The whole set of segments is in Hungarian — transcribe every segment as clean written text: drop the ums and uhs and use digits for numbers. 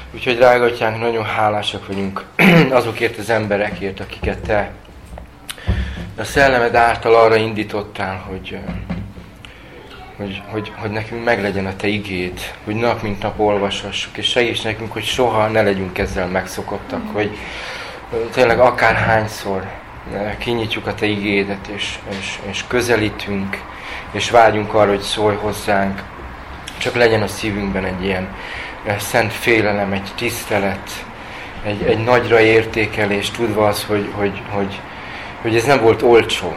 Úgyhogy drága atyánk, nagyon hálásak vagyunk azokért az emberekért, akiket te a szellemed által arra indítottál, hogy nekünk meglegyen a te igéd, hogy nap mint nap olvashassuk, és segíts nekünk, hogy soha ne legyünk ezzel megszokottak, hogy tényleg akárhányszor kinyitjuk a te igédet, és közelítünk, és vágyunk arra, hogy szólj hozzánk, csak legyen a szívünkben egy ilyen szent félelem, egy tisztelet, egy nagyra értékelés, tudva az, hogy ez nem volt olcsó,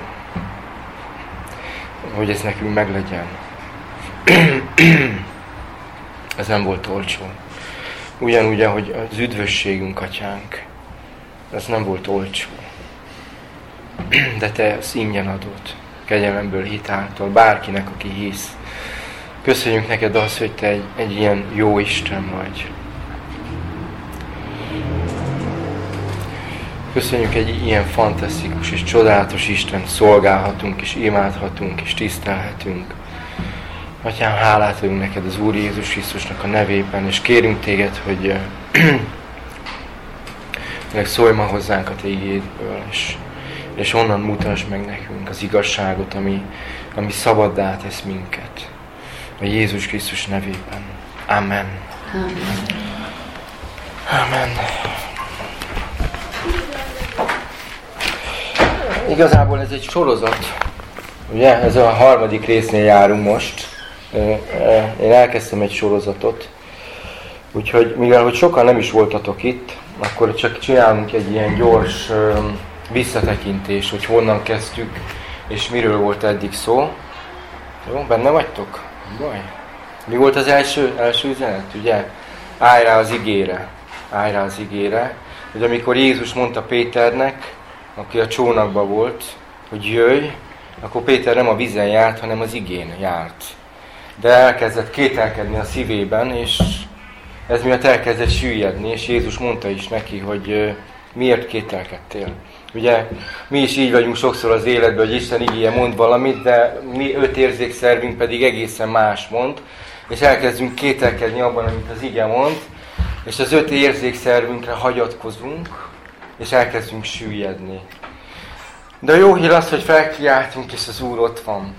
hogy ez nekünk meglegyen. Ez nem volt olcsó. Ugyanúgy, ahogy az üdvösségünk, atyánk, ez nem volt olcsó. De te ezt ingyen adod, kegyelemből, hitáltal, bárkinek, aki hisz. Köszönjük neked azt, hogy te egy ilyen jó Isten vagy. Köszönjük, egy ilyen fantasztikus és csodálatos Istent szolgálhatunk, és imádhatunk, és tisztelhetünk. Atyám, hálát adunk neked az Úr Jézus Krisztusnak a nevében, és kérünk téged, hogy szólj ma hozzánk a te igédből, és onnan mutasd meg nekünk az igazságot, ami szabaddá tesz minket. A Jézus Krisztus nevében. Amen. Amen. Amen. Igazából ez egy sorozat. Ugye, ez a 3. résznél járunk most. Én elkezdtem egy sorozatot. Úgyhogy, mivel hogy sokan nem is voltatok itt, akkor csak csinálunk egy ilyen gyors visszatekintés, hogy honnan kezdtük, és miről volt eddig szó. Jó, benne vagytok? Baj. Mi volt az első üzenet, ugye? Állj rá az igére. Állj rá az igére. Hogy amikor Jézus mondta Péternek, aki a csónakban volt, hogy jöjj, akkor Péter nem a vízen járt, hanem az igén járt. De elkezdett kételkedni a szívében, és ez miatt elkezdett süllyedni, és Jézus mondta is neki, hogy miért kételkedtél. Ugye mi is így vagyunk sokszor az életben, hogy Isten igéje mond valamit, de mi 5 érzékszervünk pedig egészen más mond, és elkezdünk kételkedni abban, amit az ige mond, és az 5 érzékszervünkre hagyatkozunk, és elkezdünk süllyedni. De a jó hír az, hogy felkiáltunk, és az Úr ott van.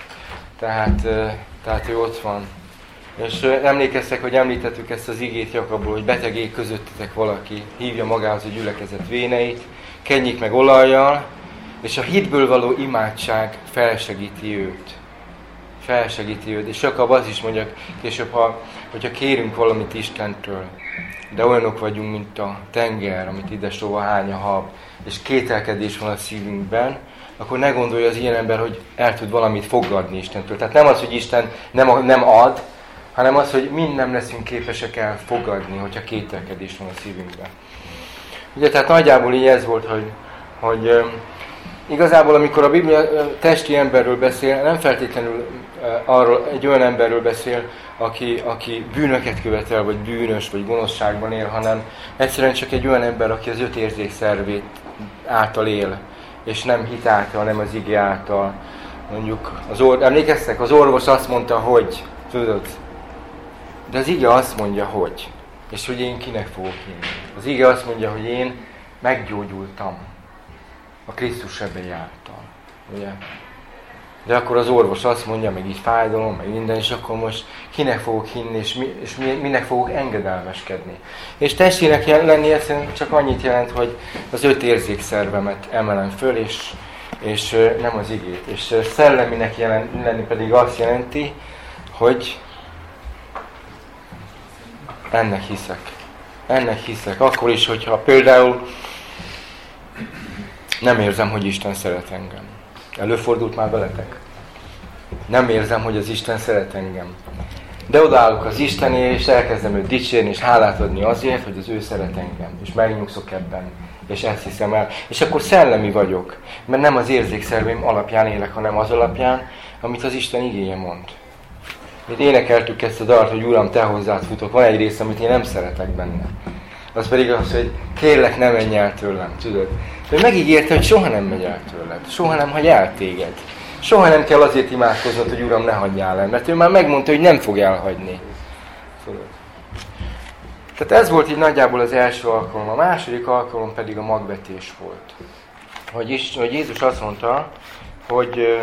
Tehát ő ott van. És emlékeztek, hogy említettük ezt az igét Jakabból, hogy beteg ég közöttetek valaki, hívja magához a gyülekezet véneit, kenjék meg olajjal, és a hitből való imádság felsegíti őt. Felsegíti őt. És Jakab az is mondja később, hogyha kérünk valamit Istentől, de olyanok vagyunk, mint a tenger, amit ide sova hány a hab, és kételkedés van a szívünkben, akkor ne gondolja az ilyen ember, hogy el tud valamit fogadni Istentől. Tehát nem az, hogy Isten nem ad, hanem az, hogy mind nem leszünk képesek elfogadni, hogyha kételkedés van a szívünkben. Ugye, tehát nagyjából így ez volt, hogy igazából amikor a Biblia testi emberről beszél, nem feltétlenül arról egy olyan emberről beszél, aki bűnöket követel, vagy bűnös, vagy gonoszságban él, hanem egyszerűen csak egy olyan ember, aki az 5 érzékszervét által él, és nem hit által, hanem az ige által. Mondjuk, emlékeztek? Az orvos azt mondta, hogy, tudod, de az ige azt mondja, hogy. És hogy én kinek fogok hinni. Az ige azt mondja, hogy én meggyógyultam a Krisztus sebei által. Ugye? De akkor az orvos azt mondja, meg így fájdalom, meg minden, és akkor most kinek fogok hinni, és minek fogok engedelmeskedni. És testének lenni egyszerűen csak annyit jelent, hogy az 5 érzékszervemet emelem föl, és nem az igét. És szelleminek lenni pedig azt jelenti, hogy ennek hiszek. Ennek hiszek. Akkor is, hogyha például nem érzem, hogy Isten szeret engem. Előfordult már veletek? Nem érzem, hogy az Isten szeret engem. De odaállok az Istené, és elkezdem őt dicsérni, és hálát adni azért, hogy az ő szeret engem. És megnyugszok ebben. És ezt hiszem el. És akkor szellemi vagyok. Mert nem az érzékszerveim alapján élek, hanem az alapján, amit az Isten igéje mond. Itt énekeltük ezt a dalt, hogy Uram, te hozzád futok. Van egy rész, amit én nem szeretek benne. Az pedig az, hogy kérlek, ne menj el tőlem, tudod. Ő megígérte, hogy soha nem megy el tőled. Soha nem hagy el téged. Soha nem kell azért imádkoznod, hogy Uram, ne hagyjál el. Mert ő már megmondta, hogy nem fog elhagyni. Tudod. Tehát ez volt így nagyjából az első alkalom. A második alkalom pedig a magvetés volt. Hogy Jézus azt mondta, hogy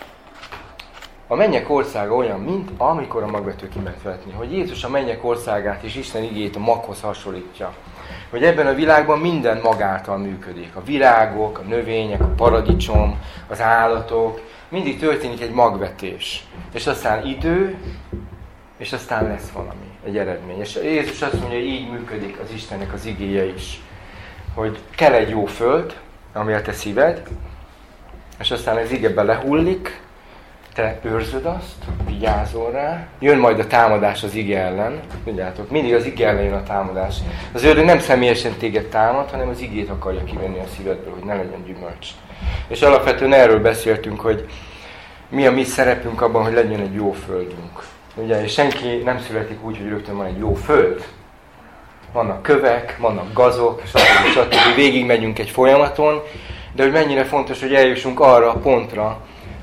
a mennyek országa olyan, mint amikor a magvető kiment vetni. Hogy Jézus a mennyek országát és Isten igéjét a maghoz hasonlítja. Hogy ebben a világban minden mag által működik. A virágok, a növények, a paradicsom, az állatok. Mindig történik egy magvetés. És aztán idő, és aztán lesz valami, egy eredmény. És Jézus azt mondja, hogy így működik az Istennek az igéje is. Hogy kell egy jó föld, ami a te szíved, és aztán az ige belehullik, te őrzöd azt, vigyázol rá, jön majd a támadás az ige ellen. Tudjátok, mindig az ige ellen jön a támadás. Az ördög nem személyesen téged támad, hanem az igét akarja kivenni a szívedből, hogy ne legyen gyümölcs. És alapvetően erről beszéltünk, hogy mi a mi szerepünk abban, hogy legyen egy jó földünk. Ugye, és senki nem születik úgy, hogy rögtön van egy jó föld. Vannak kövek, vannak gazok, stb. Végig megyünk egy folyamaton, de hogy mennyire fontos, hogy eljussunk arra a pontra,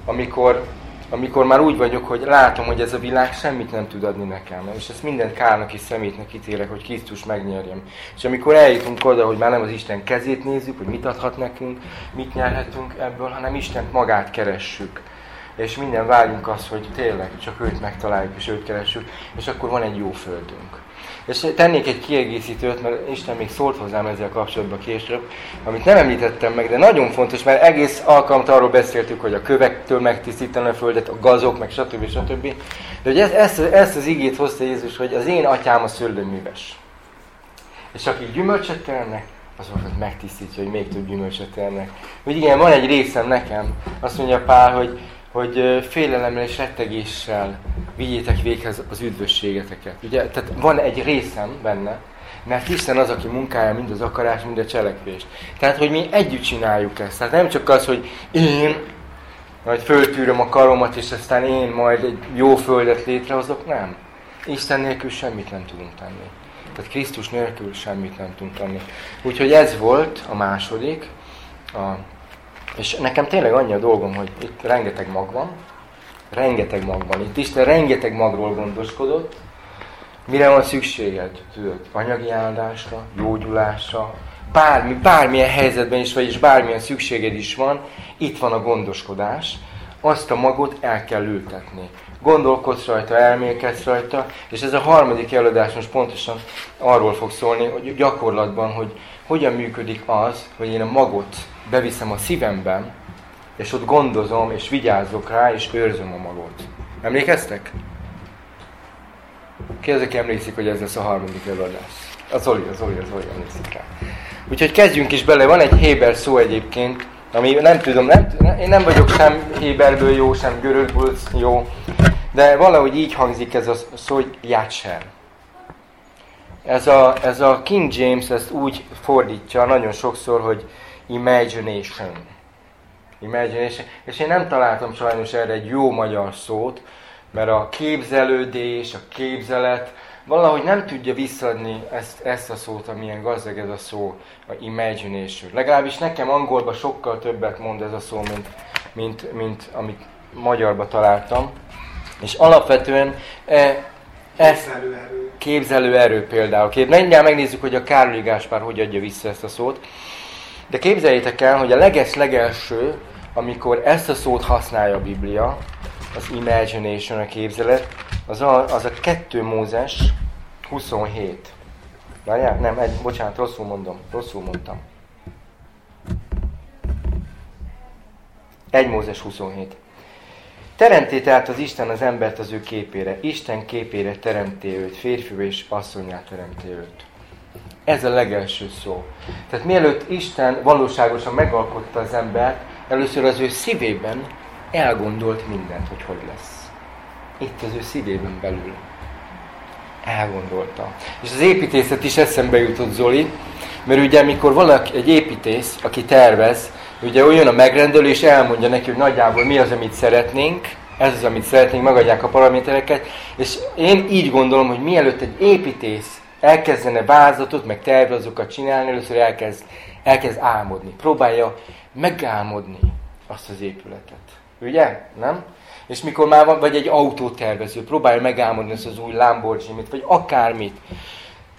amikor már úgy vagyok, hogy látom, hogy ez a világ semmit nem tud adni nekem. És ezt mindent kárnak és szemétnek ítélek, hogy Krisztus megnyerjem. És amikor eljutunk oda, hogy már nem az Isten kezét nézzük, hogy mit adhat nekünk, mit nyerhetünk ebből, hanem Istent magát keressük. És minden vágyunk az, hogy tényleg csak őt megtaláljuk és őt keressük, és akkor van egy jó földünk. És tennék egy kiegészítőt, mert Isten még szólt hozzám ezzel kapcsolatban később, amit nem említettem meg, de nagyon fontos, mert egész alkalmat arról beszéltük, hogy a kövektől megtisztítani a földet, a gazok, meg stb. De hogy ezt az igét hozta Jézus, hogy az én atyám a szőlőműves. És akik gyümölcsöt termelnek, azokat megtisztítja, hogy még több gyümölcsöt termelnek. Hogy igen, van egy részem nekem, azt mondja Pál, hogy félelemmel és rettegéssel vigyétek véghez az üdvösségeteket. Ugye? Tehát van egy részem benne, mert Isten az, aki munkálja mind az akarás, mind a cselekvést. Tehát, hogy mi együtt csináljuk ezt. Tehát nem csak az, hogy én majd föltűröm a karomat, és aztán én majd egy jó földet létrehozok. Nem. Isten nélkül semmit nem tudunk tenni. Tehát Krisztus nélkül semmit nem tudunk tenni. Úgyhogy ez volt a második. És nekem tényleg annyi a dolgom, hogy itt rengeteg mag van. Rengeteg mag van. Itt Isten rengeteg magról gondoskodott. Mire van szükséged? Tudod, anyagi áldásra, gyógyulásra, bármilyen helyzetben is vagy, és bármilyen szükséged is van, itt van a gondoskodás. Azt a magot el kell ültetni. Gondolkodsz rajta, elmélkedsz rajta, és ez a harmadik előadás most pontosan arról fog szólni, hogy gyakorlatban, hogy hogyan működik az, hogy én a magot beviszem a szívemben, és ott gondozom, és vigyázok rá, és őrzöm a magot. Emlékeztek? Ki az, aki emlékszik, hogy ez lesz a harmadik előadás? A Zoli emlékszik rá. Úgyhogy kezdjünk is bele. Van egy héber szó egyébként, ami nem tudom, én nem vagyok sem héberből jó, sem görögből jó, de valahogy így hangzik ez a szó, hogy játsser. Ez a King James ezt úgy fordítja nagyon sokszor, hogy imagination. És én nem találtam sajnos erre egy jó magyar szót, mert a képzelődés, a képzelet valahogy nem tudja visszaadni ezt a szót, amilyen gazdag ez a szó, a imagination. Legalábbis nekem angolban sokkal többet mond ez a szó, mint amit magyarba találtam. És alapvetően képzelőerő például. Mindjárt megnézzük, hogy a Károli Gáspár hogy adja vissza ezt a szót. De képzeljétek el, hogy a legelső, amikor ezt a szót használja a Biblia, az imagination, a képzelet, az a 2 Mózes 27. Várjál? Nem, bocsánat, rosszul mondtam. 1 Mózes 27. Teremté tehát az Isten az embert az ő képére. Isten képére teremté őt, férfivé és asszonnyá teremté őt. Ez a legelső szó. Tehát mielőtt Isten valóságosan megalkotta az embert, először az ő szívében elgondolt mindent, hogy lesz. Itt az ő szívében belül. Elgondolta. És az építészet is eszembe jutott, Zoli, mert ugye amikor valaki, egy építész, aki tervez, ugye olyan a megrendelő, és elmondja neki, hogy nagyjából mi az, amit szeretnénk, ez az, amit szeretnénk, megadják a paramétereket, és én így gondolom, hogy mielőtt egy építész elkezdene vázatot, meg tervezokat csinálni, először elkezd álmodni. Próbálja megálmodni azt az épületet. Ugye? Nem? És mikor már van, vagy egy autótervező, próbálja megálmodni azt az új Lamborghini-t, vagy akármit.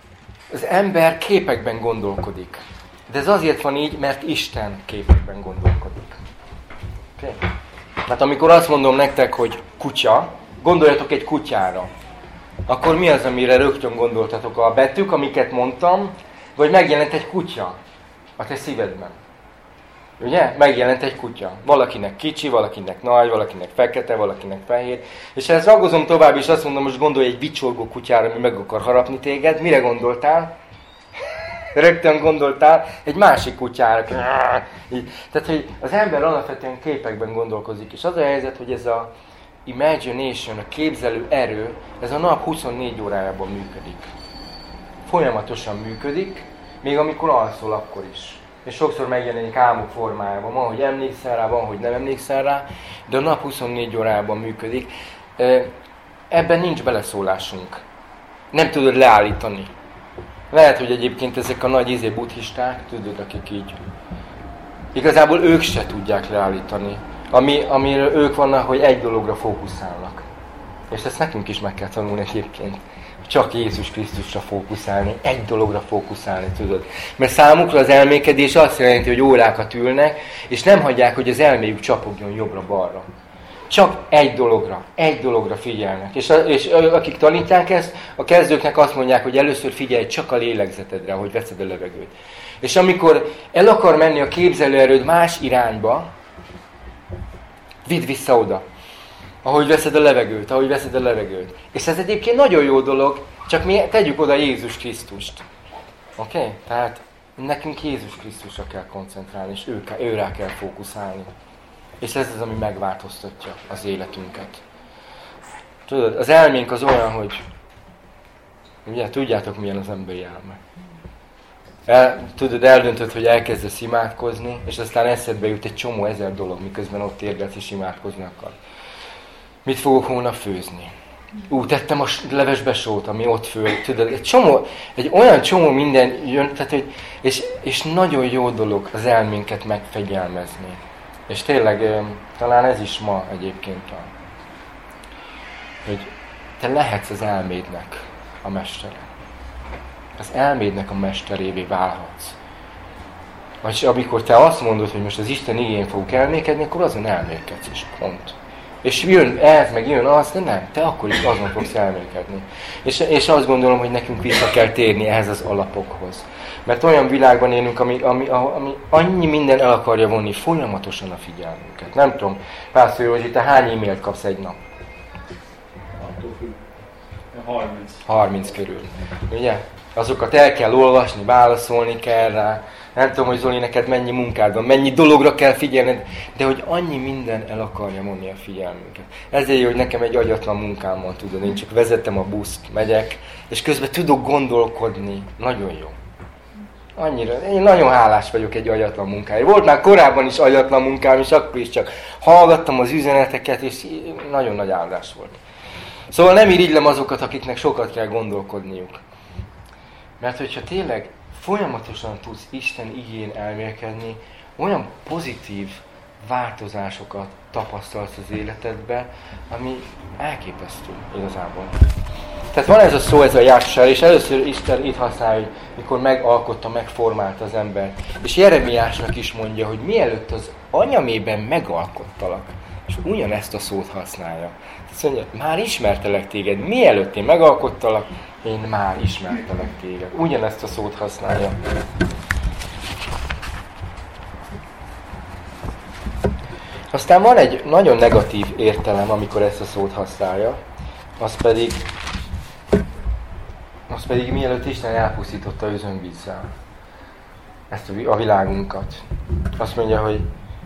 Az ember képekben gondolkodik. De ez azért van így, mert Isten képekben gondolkodik. Okay? Hát amikor azt mondom nektek, hogy kutya, gondoljatok egy kutyára. Akkor mi az, amire rögtön gondoltatok? A betűk, amiket mondtam, vagy megjelent egy kutya a te szívedben? Ugye? Megjelent egy kutya. Valakinek kicsi, valakinek nagy, valakinek fekete, valakinek fehér. És ha ezt ragozom tovább, és azt mondom, most gondolj egy vicsorgó kutyára, ami meg akar harapni téged. Mire gondoltál? Rögtön gondoltál egy másik kutyára. Tehát, hogy az ember alapvetően képekben gondolkozik. És az a helyzet, hogy ez a imagination, a képzelő erő, ez a nap 24 órájában működik. Folyamatosan működik, még amikor alszol, akkor is. És sokszor megjelenik álmok formájában. Van, hogy emlékszel rá, van, hogy nem emlékszel rá, de a nap 24 órában működik. Ebben nincs beleszólásunk. Nem tudod leállítani. Lehet, hogy egyébként ezek a nagy buddhisták, tudod, akik így... Igazából ők se tudják leállítani. Amire ők vannak, hogy egy dologra fókuszálnak. És ezt nekünk is meg kell tanulni egyébként. Csak Jézus Krisztusra fókuszálni, egy dologra fókuszálni, tudod. Mert számukra az elmékedés azt jelenti, hogy órákat ülnek, és nem hagyják, hogy az elméjük csapogjon jobbra-balra. Csak egy dologra figyelnek. És akik tanítják ezt, a kezdőknek azt mondják, hogy először figyelj csak a lélegzetedre, ahogy veszed a levegőt. És amikor el akar menni a képzelőerőd más irányba, vidd vissza oda. Ahogy veszed a levegőt. És ez egyébként nagyon jó dolog, csak mi tegyük oda Jézus Krisztust. Oké? Tehát nekünk Jézus Krisztusra kell koncentrálni, és őrá kell fókuszálni. És ez az, ami megváltoztatja az életünket. Tudod, az elménk az olyan, hogy... Ugye, tudjátok, milyen az emberi elme. Eldöntöd, hogy elkezdesz imádkozni, és aztán eszedbe jut egy csomó ezer dolog, miközben ott érgetsz és imádkozni akar. Mit fogok holnap főzni? Tettem a levesbe sót, ami ott föl. Tudod, egy olyan csomó minden jön, tehát, hogy, és nagyon jó dolog az elménket megfegyelmezni. És tényleg, talán ez is ma egyébként van. Hogy te lehetsz az elmédnek a mestere. Az elmédnek a mesterévé válhatsz. Vagy amikor te azt mondod, hogy most az Isten igényén fogok elmékedni, akkor azon elmékedsz is, pont. És jön ez, meg jön az, de nem, te akkor is azon fogsz elmékedni. És azt gondolom, hogy nekünk vissza kell térni ehhez az alapokhoz. Mert olyan világban élünk, ami annyi minden el akarja vonni folyamatosan a figyelmünket. Nem tudom, Pásztor Józsi, te hány e-mailt kapsz egy nap? 30 körül. Ugye? Azokat el kell olvasni, válaszolni kell rá. Nem tudom, hogy Zoli, neked mennyi munkád van, mennyi dologra kell figyelned, de hogy annyi minden el akarja vonni a figyelmünket. Ezért jó, hogy nekem egy agyatlan munkám van, tudod. Én csak vezetem a buszt, megyek, és közben tudok gondolkodni. Nagyon jó. Annyira. Én nagyon hálás vagyok egy agyatlan munkáért. Volt már korábban is agyatlan munkám, és akkor is csak hallgattam az üzeneteket, és nagyon nagy áldás volt. Szóval nem irigylem azokat, akiknek sokat kell gondolkodniuk. Mert hogyha tényleg folyamatosan tudsz Isten igén elmélkedni, olyan pozitív változásokat tapasztalsz az életedbe, ami elképesztő igazából. Tehát van ez a szó, ez a játsár, és először Isten itt használja, hogy mikor megalkotta, megformálta az embert. És Jeremiásnak is mondja, hogy mielőtt az anyamében megalkottalak, és ugyanezt a szót használja. Azt mondja, már ismertelek téged, mielőtt én megalkottalak, én már ismertelek téged. Ugyanezt a szót használja. Aztán van egy nagyon negatív értelem, amikor ezt a szót használja, az pedig mielőtt Isten elpusztította özönvízzel ezt a világunkat. Azt mondja, hogy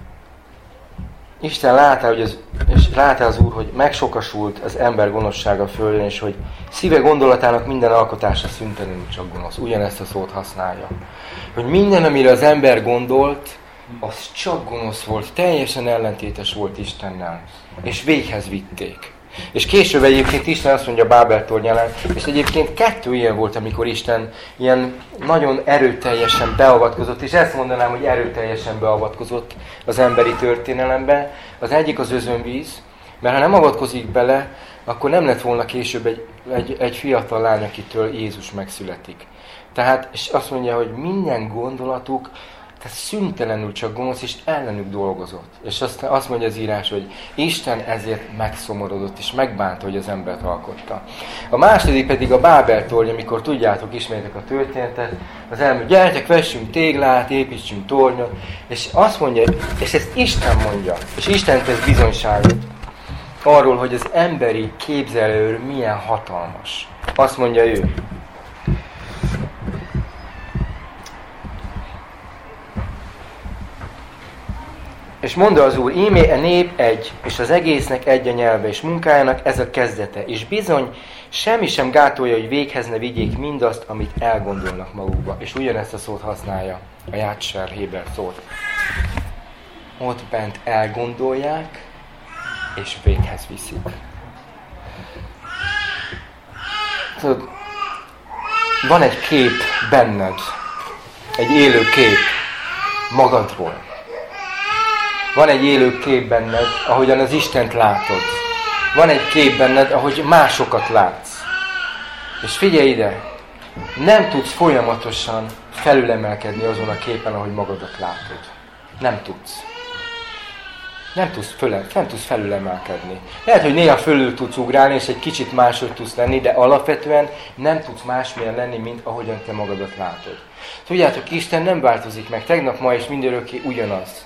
Isten látta az Úr, hogy megsokasult az ember gonoszsága földön, és hogy szíve gondolatának minden alkotása szüntelenül csak gonosz. Ugyanezt a szót használja. Hogy minden, amire az ember gondolt, az csak gonosz volt, teljesen ellentétes volt Istennel. És véghez vitték. És később egyébként Isten azt mondja Bábel tornyánál, és egyébként 2 ilyen volt, amikor Isten ilyen nagyon erőteljesen beavatkozott, és ezt mondanám, hogy erőteljesen beavatkozott az emberi történelembe. Az egyik az özönvíz, mert ha nem avatkozik bele, akkor nem lett volna később egy egy fiatal lány, akitől Jézus megszületik. Tehát, és azt mondja, hogy minden gondolatuk, tehát szüntelenül csak gonosz, és ellenük dolgozott. És azt mondja az írás, hogy Isten ezért megszomorodott, és megbánta, hogy az embert alkotta. A második pedig a Bábel torny, amikor tudjátok, ismertek a történetet, az elmúlt, gyertek, vessünk téglát, építsünk tornyot, és azt mondja, és ezt Isten mondja, és Isten tesz bizonyságot arról, hogy az emberi képzelő milyen hatalmas. Azt mondja ő. És mondta az Úr, íme a nép egy, és az egésznek egy a nyelve, és munkájának ez a kezdete. És bizony, semmi sem gátolja, hogy véghez ne vigyék mindazt, amit elgondolnak magukba. És ugyanezt a szót használja, a Játsser Héber szót. Ott bent elgondolják, és véghez viszik. Tudod, van egy kép benned, egy élő kép magadról. Van egy élő kép benned, ahogyan az Istent látod. Van egy kép benned, ahogy másokat látsz. És figyelj ide, nem tudsz folyamatosan felülemelkedni azon a képen, ahogy magadat látod. Nem tudsz. Nem tudsz felülemelkedni. Lehet, hogy néha fölül tudsz ugrálni, és egy kicsit máshogy tudsz lenni, de alapvetően nem tudsz másmilyen lenni, mint ahogyan te magadat látod. Tudjátok, Isten nem változik meg, tegnap, ma és mindörökké ugyanaz.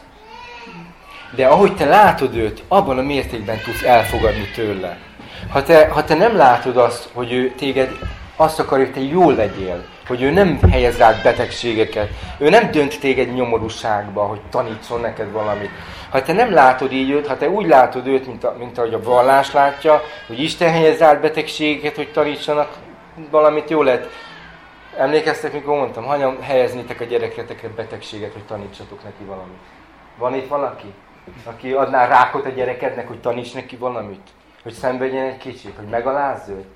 De ahogy te látod őt, abban a mértékben tudsz elfogadni tőle. Ha te nem látod azt, hogy ő téged azt akarja, hogy te jól legyél, hogy ő nem helyez rád betegségeket, ő nem dönt téged nyomorúságba, hogy tanítson neked valamit. Ha te nem látod így őt, ha te úgy látod őt, mint ahogy a vallás látja, hogy Isten helyez rád betegségeket, hogy tanítsanak valamit, jó lett. Emlékeztek, mikor mondtam, hányan helyeznétek a gyerekretekre betegséget, hogy tanítsatok neki valamit? Van itt valaki, aki adná rákot a gyerekednek, hogy taníts neki valamit? Hogy szenvedjen egy kicsit, hogy megalázz őt?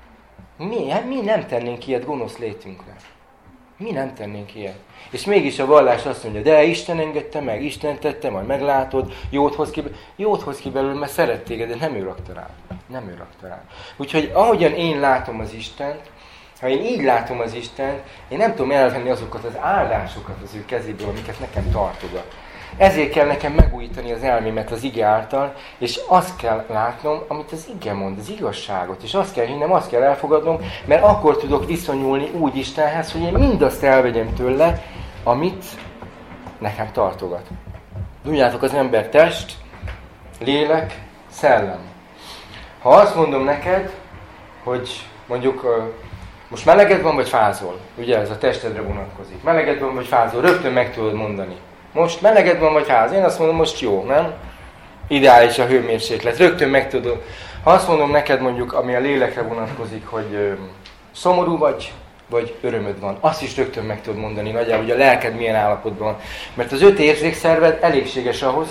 Mi nem tennénk ilyet gonosz létünkre. Mi nem tennénk ilyet. És mégis a vallás azt mondja, de Isten engedte meg, Isten tette, majd meglátod, jót hoz ki belőle, mert szeret téged, de nem ő rakta rá. Nem ő rakta rá. Úgyhogy ahogyan én látom az Istent, ha én így látom az Istent, én nem tudom elvenni azokat az áldásokat az ő kezéből, amiket nekem tartogat. Ezért kell nekem megújítani az elmémet az ige által, és azt kell látnom, amit az ige mond, az igazságot. És azt kell hinnem, azt kell elfogadnom, mert akkor tudok viszonyulni úgy Istenhez, hogy én mindazt elvegyem tőle, amit nekem tartogat. Tudjátok, az ember test, lélek, szellem. Ha azt mondom neked, hogy mondjuk most meleged van, vagy fázol, ugye ez a testedre vonatkozik. Meleged van, vagy fázol, rögtön meg tudod mondani. Most meleged van, vagy fázol? Én azt mondom, most jó, nem? Ideális a hőmérséklet. Rögtön meg tudod. Ha azt mondom neked mondjuk, ami a lélekre vonatkozik, hogy szomorú vagy örömöd van, azt is rögtön meg tudod mondani nagyjából, hogy a lelked milyen állapotban van. Mert az 5 érzékszerved elégséges ahhoz,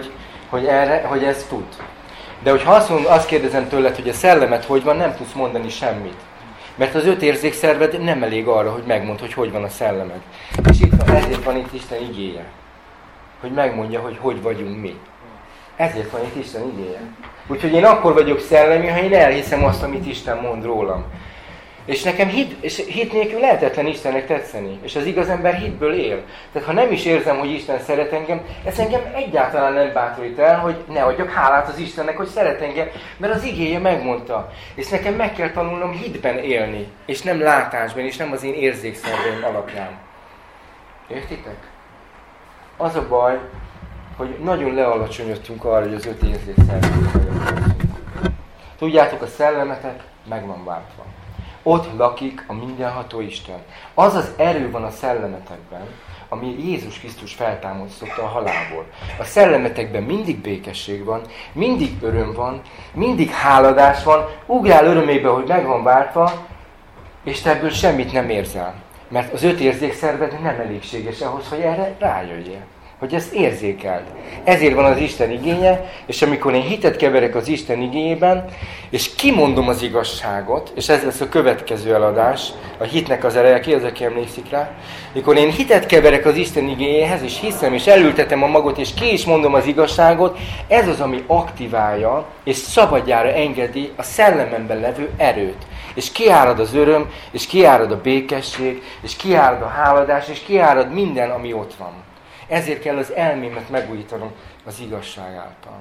hogy ezt tud. De hogyha azt kérdezem tőled, hogy a szellemed hogy van, nem tudsz mondani semmit. Mert az 5 érzékszerved nem elég arra, hogy megmondd, hogy van a szellemed. És ezért van itt Isten igéje. Hogy megmondja, hogy vagyunk mi. Ezért van itt Isten igéje. Úgyhogy én akkor vagyok szellemi, ha én elhiszem azt, amit Isten mond rólam. És nekem hit nélkül lehetetlen Istennek tetszeni. És az igaz ember hitből él. Tehát ha nem is érzem, hogy Isten szeret engem, ez engem egyáltalán nem bátorít el, hogy ne adjak hálát az Istennek, hogy szeret engem, mert az igéje megmondta. És nekem meg kell tanulnom hitben élni, és nem látásban, és nem az én érzékszerveim alapján. Értitek? Az a baj, hogy nagyon lealacsonyodtunk arra, hogy az 5 érzékszerveink vagyunk. Tudjátok, a szellemetek meg van váltva. Ott lakik a mindenható Isten. Az az erő van a szellemetekben, ami Jézus Krisztus feltámasztotta a halálból. A szellemetekben mindig békesség van, mindig öröm van, mindig háladás van, ugrál örömébe, hogy meg van váltva, és te ebből semmit nem érzel. Mert az 5 érzékszerved nem elégséges ahhoz, hogy erre rájöjjél. Hogy ezt érzékeld. Ezért van az Isten igénye, és amikor én hitet keverek az Isten igényében, és kimondom az igazságot, és ez lesz a következő eladás, a hitnek az ereje, ki az, aki emlékszik rá? Mikor én hitet keverek az Isten igényéhez, és hiszem, és elültetem a magot, és ki is mondom az igazságot, ez az, ami aktiválja, és szabadjára engedi a szellememben levő erőt. és kiárad az öröm, és kiárad a békesség, és kiárad a háladás, és kiárad minden, ami ott van. Ezért kell az elmémet megújítanom az igazság által.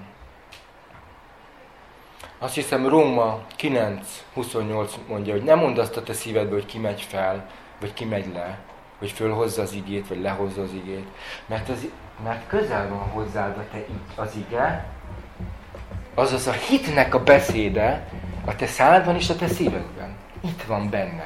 Azt hiszem Róma 9:28 mondja, hogy nem mondd azt a te szívedből, hogy ki megy fel, vagy ki megy le, hogy fölhozza az igét, vagy lehozza az igét. Mert közel van hozzád az ige, azaz a hitnek a beszéde a te szádban és a te szívedben. Itt van benned.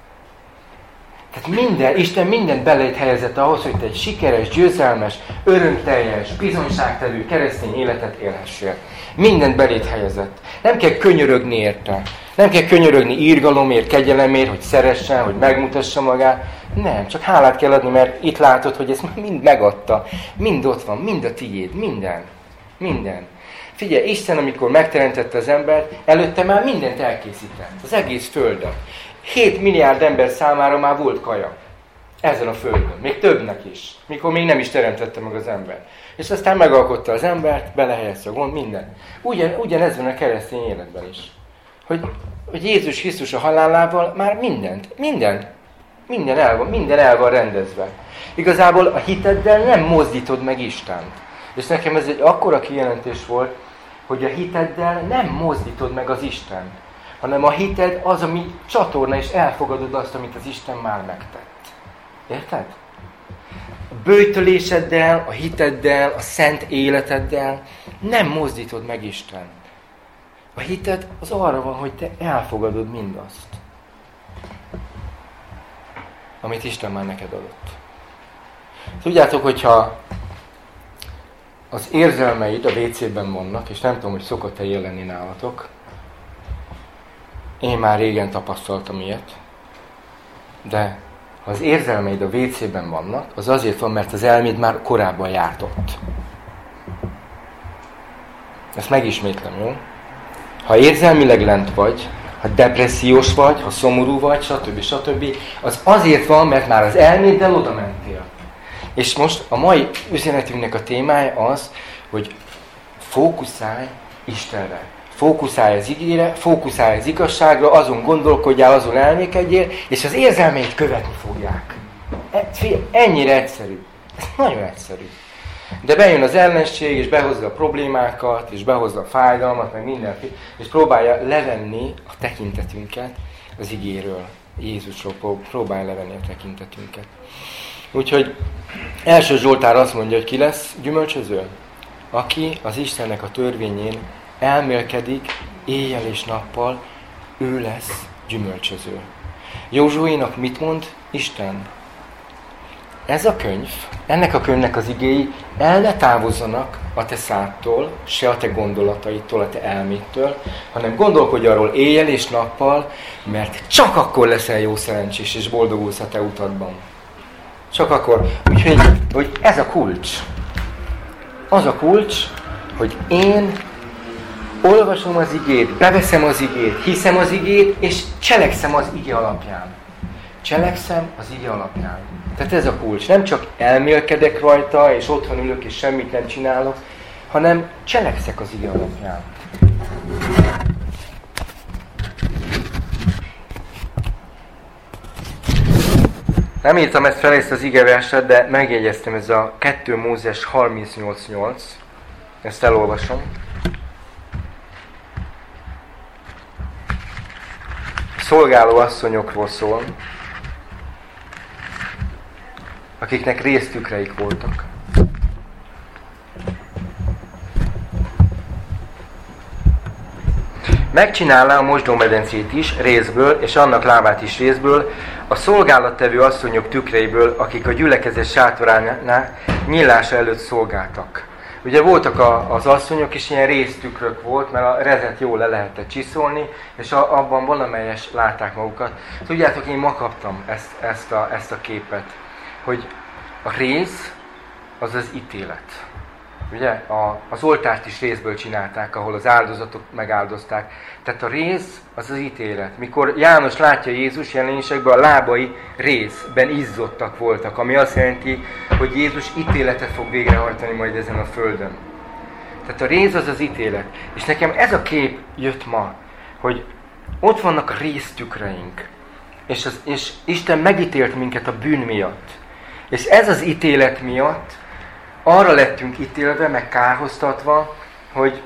Tehát Isten mindent beléd helyezett ahhoz, hogy te egy sikeres, győzelmes, örömteljes, bizonyságtevő keresztény életet élhessél. Mindent beléd helyezett. Nem kell könyörögni érte. Nem kell könyörögni irgalomért, kegyelemért, hogy szeressen, hogy megmutassa magát. Nem, csak hálát kell adni, mert itt látod, hogy ezt mind megadta. Mind ott van, mind a tiéd, minden. Minden. Figyelj, Isten, amikor megteremtette az embert, előtte már mindent elkészített. Az egész földet. 7 milliárd ember számára már volt kaja. Ezen a földön. Még többnek is. Mikor még nem is teremtette meg az ember. És aztán megalkotta az embert, belehelyezte a gond, minden. Ugyanez van a keresztény életben is. Hogy Jézus Krisztus a halálával már minden el van rendezve. Igazából a hiteddel nem mozdítod meg Istent. És nekem ez egy akkora kijelentés volt, hogy a hiteddel nem mozdítod meg az Istent, hanem a hited az, ami csatorna, és elfogadod azt, amit az Isten már megtett. Érted? A böjtöléseddel, a hiteddel, a szent életeddel nem mozdítod meg Istent. A hited az arra van, hogy te elfogadod mindazt, amit Isten már neked adott. Tudjátok, hogyha az érzelmeid a WC-ben vannak, és nem tudom, hogy szokott-e jelenni nálatok, én már régen tapasztaltam ilyet, de ha az érzelmeid a WC-ben vannak, az azért van, mert az elméd már korábban járt ott. Ezt megismétlem, jó? Ha érzelmileg lent vagy, ha depressziós vagy, ha szomorú vagy, stb. Az azért van, mert már az elméddel oda mentél. És most a mai üzenetünknek a témája az, hogy fókuszálj Istenre. Fókuszálj az igére, fókuszálj az igazságra, azon gondolkodjál, azon elmékedjél, és az érzelmeid követni fogják. Ennyire egyszerű. Ez nagyon egyszerű. De bejön az ellenség, és behozza a problémákat, és behozza a fájdalmat, meg mindenki, és próbálja levenni a tekintetünket az igéről. Jézusról próbálja levenni a tekintetünket. Úgyhogy első Zsoltár azt mondja, hogy ki lesz gyümölcsöző? Aki az Istennek a törvényén elmélkedik éjjel és nappal, ő lesz gyümölcsöző. Józsuénak mit mond Isten? Ez a könyv, ennek a könyvnek az igéi el ne távozzanak a te szádtól, se a te gondolataitól, a te elméttől, hanem gondolkodj arról éjjel és nappal, mert csak akkor leszel jó szerencsés és boldogulsz a te utadban. Csak akkor. Úgyhogy hogy ez a kulcs. Az a kulcs, hogy én olvasom az igét, beveszem az igét, hiszem az igét, és cselekszem az ige alapján. Cselekszem az ige alapján. Tehát ez a kulcs. Nem csak elmélkedek rajta, és otthon ülök, és semmit nem csinálok, hanem cselekszek az ige alapján. Nem írtam ezt fel, ezt az igeverset, de megjegyeztem, ez a 2 Mózes 38:8. Ezt elolvasom. Szolgáló asszonyokról szól, akiknek résztükreik voltak. Megcsinálná a mosdómedencét is részből, és annak lábát is részből, a szolgálattevő asszonyok tükreiből, akik a gyülekezet sátoránál nyílása előtt szolgáltak. Ugye voltak az asszonyok is, ilyen résztükrök volt, mert a rezet jól le lehetett csiszolni, és abban valamelyes látták magukat. Tudjátok, én ma kaptam ezt a képet, hogy a rész az az ítélet. Ugye? Az oltárt is részből csinálták, ahol az áldozatok megáldozták. Tehát a rész az az ítélet. Mikor János látja Jézus jelenésekben, a lábai részben izzottak voltak, ami azt jelenti, hogy Jézus ítéletet fog végrehajtani majd ezen a földön. Tehát a rész az az ítélet. És nekem ez a kép jött ma, hogy ott vannak a résztükreink. És Isten megítélt minket a bűn miatt. És ez az ítélet miatt arra lettünk ítélve, meg kárhoztatva, hogy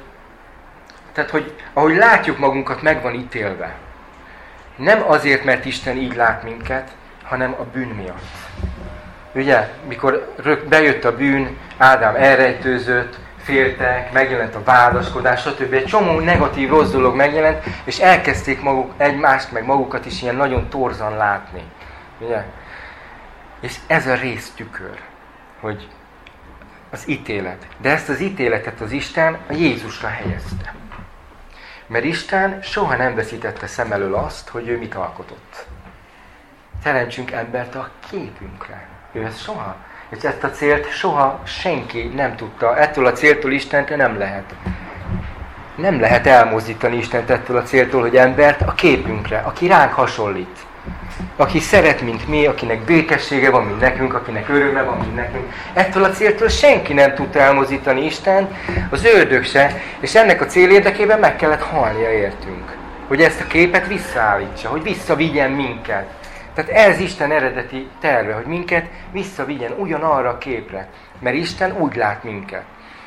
ahogy látjuk magunkat, meg van ítélve. Nem azért, mert Isten így lát minket, hanem a bűn miatt. Ugye, mikor bejött a bűn, Ádám elrejtőzött, féltek, megjelent a vádaskodás, stb. Egy csomó negatív, rossz dolog megjelent, és elkezdték egymást, meg magukat is ilyen nagyon torzan látni. Ugye? És ez a résztükör, hogy az ítélet. De ezt az ítéletet az Isten a Jézusra helyezte. Mert Isten soha nem veszítette szem elől azt, hogy ő mit alkotott. Teremtsünk embert a képünkre. Ő ezt soha. És ezt a célt soha senki nem tudta. Ettől a céltól Istent nem lehet. Nem lehet elmozdítani Istent ettől a céltól, hogy embert a képünkre, aki ránk hasonlít. Aki szeret, mint mi, akinek békessége van, mint nekünk, akinek öröme van, mint nekünk. Ettől a céltól senki nem tudta elmozdítani Istent, az ördög se, és ennek a cél érdekében meg kellett halnia értünk. Hogy ezt a képet visszaállítsa, hogy visszavigyen minket. Tehát ez Isten eredeti terve, hogy minket visszavigyen ugyanarra a képre. Mert Isten úgy lát minket.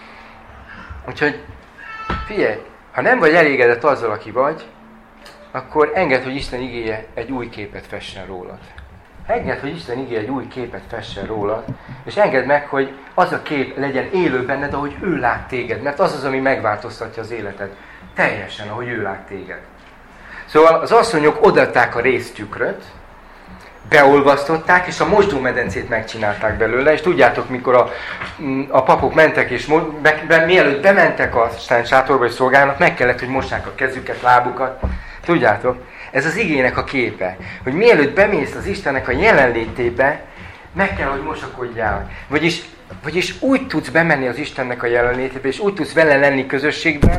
Úgyhogy figyelj, ha nem vagy elégedett azzal, aki vagy, akkor engedd, hogy Isten igéje egy új képet fessen rólad. Engedd, hogy Isten igéje egy új képet fessen rólad, és engedd meg, hogy az a kép legyen élő benned, ahogy ő lát téged. Mert az az, ami megváltoztatja az életed. Teljesen, ahogy ő lát téged. Szóval az asszonyok odaadták a résztükröt, beolvasztották, és a mosdómedencét megcsinálták belőle, és tudjátok, mikor a papok mentek, és mielőtt bementek a sátorba és szolgálnak, meg kellett, hogy mossák a kezüket, lábukat. Tudjátok, ez az igének a képe, hogy mielőtt bemész az Istennek a jelenlétébe, meg kell, hogy mosakodjál. Vagyis úgy tudsz bemenni az Istennek a jelenlétébe, és úgy tudsz vele lenni közösségben,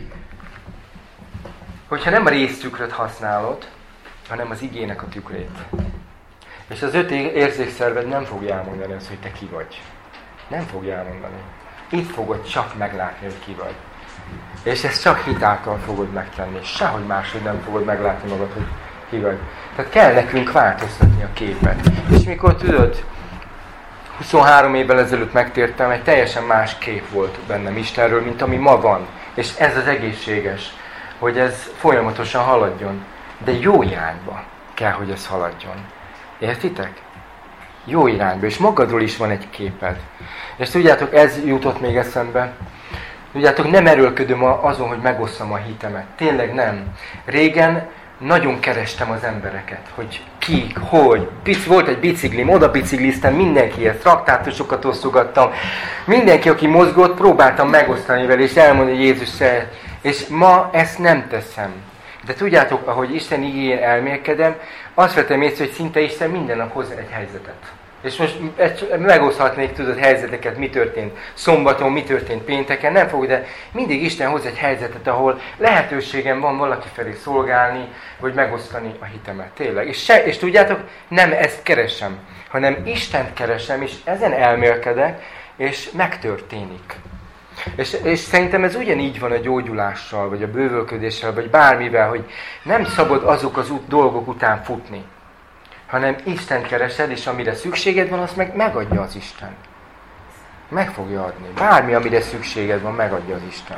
hogyha nem a résztükröt használod, hanem az igének a tükrét. És az 5 érzékszerved nem fogja elmondani azt, hogy te ki vagy. Nem fogja elmondani. Itt fogod csak meglátni, hogy ki vagy. És ezt csak hitáltal fogod megtenni. Sehogy máshogy nem fogod meglátni magad, hogy ki vagy. Tehát kell nekünk változtatni a képet. És mikor tudod, 23 évvel ezelőtt megtértem, egy teljesen más kép volt bennem Istenről, mint ami ma van. És ez az egészséges, hogy ez folyamatosan haladjon. De jó irányba kell, hogy ez haladjon. Értitek? Jó irányba. És magadról is van egy képed. És tudjátok, ez jutott még eszembe. Tudjátok, nem erőlködöm azon, hogy megosszam a hitemet. Tényleg nem. Régen nagyon kerestem az embereket, hogy kik, hogy. Volt egy biciklim, oda bicikliztem mindenkihez, traktátusokat osztogattam. Mindenki, aki mozgott, próbáltam megosztani vele, és elmondani, hogy Jézus szeret. És ma ezt nem teszem. De tudjátok, ahogy Isten igéjén elmélkedem, azt vettem észre, hogy szinte Isten minden nap hoz egy helyzetet. És most megoszthatnék, tudod, helyzeteket, mi történt szombaton, mi történt pénteken, nem fog, de mindig Isten hoz egy helyzetet, ahol lehetőségem van valaki felé szolgálni, vagy megosztani a hitemet. Tényleg. És tudjátok, nem ezt keresem, hanem Istent keresem, és ezen elmélkedek, és megtörténik. És szerintem ez ugyanígy van a gyógyulással, vagy a bővölködéssel, vagy bármivel, hogy nem szabad azok az dolgok után futni, hanem Istent keresed, és amire szükséged van, azt megadja az Isten. Meg fogja adni. Bármi, amire szükséged van, megadja az Isten.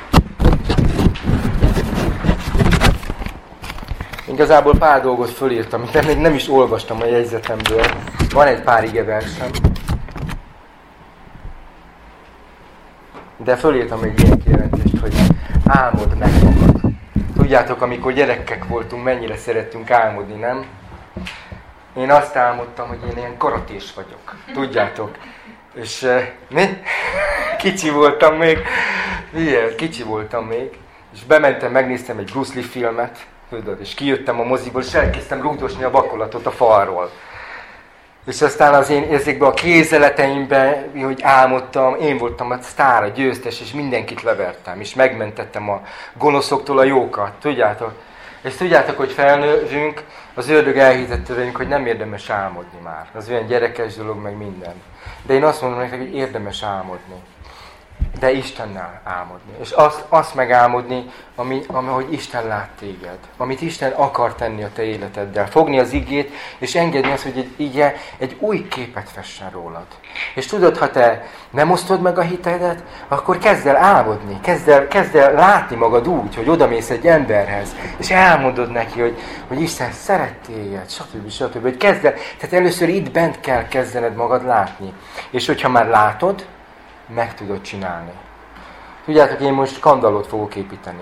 Igazából pár dolgot fölírtam, amit még nem is olvastam a jegyzetemből. Van egy pár igeversem. De fölírtam egy ilyen kijelentést, hogy álmod meg magad. Tudjátok, amikor gyerekek voltunk, mennyire szerettünk álmodni, nem? Én azt álmodtam, hogy én ilyen karatés vagyok. Tudjátok? És mi? Kicsi voltam még. Milyen? Kicsi voltam még. És bementem, megnéztem egy Bruce Lee filmet. Tudod? És kijöttem a moziból, és elkezdtem rúgdosni a vakolatot a falról. És aztán az én ezekben a kézeleteimben, hogy álmodtam, én voltam a sztár, a győztes, és mindenkit levertem, és megmentettem a gonoszoktól a jókat, tudjátok? És tudjátok, hogy felnővünk, az ördög elhitett tőlünk, hogy nem érdemes álmodni már. Az olyan gyerekes dolog, meg minden. De én azt mondom nektek, hogy érdemes álmodni. de Istennel álmodni. És azt megálmodni, ahogy Isten lát téged. Amit Isten akar tenni a te életeddel. Fogni az igét, és engedni azt, hogy egy új képet fessen rólad. És tudod, ha te nem osztod meg a hitedet, akkor kezd el álmodni. Kezd el látni magad úgy, hogy odamész egy emberhez, és elmondod neki, hogy Isten szeret téged, stb. Hogy tehát először itt bent kell kezdened magad látni. És hogyha már látod, meg tudod csinálni. Tudjátok, én most kandallót fogok építeni.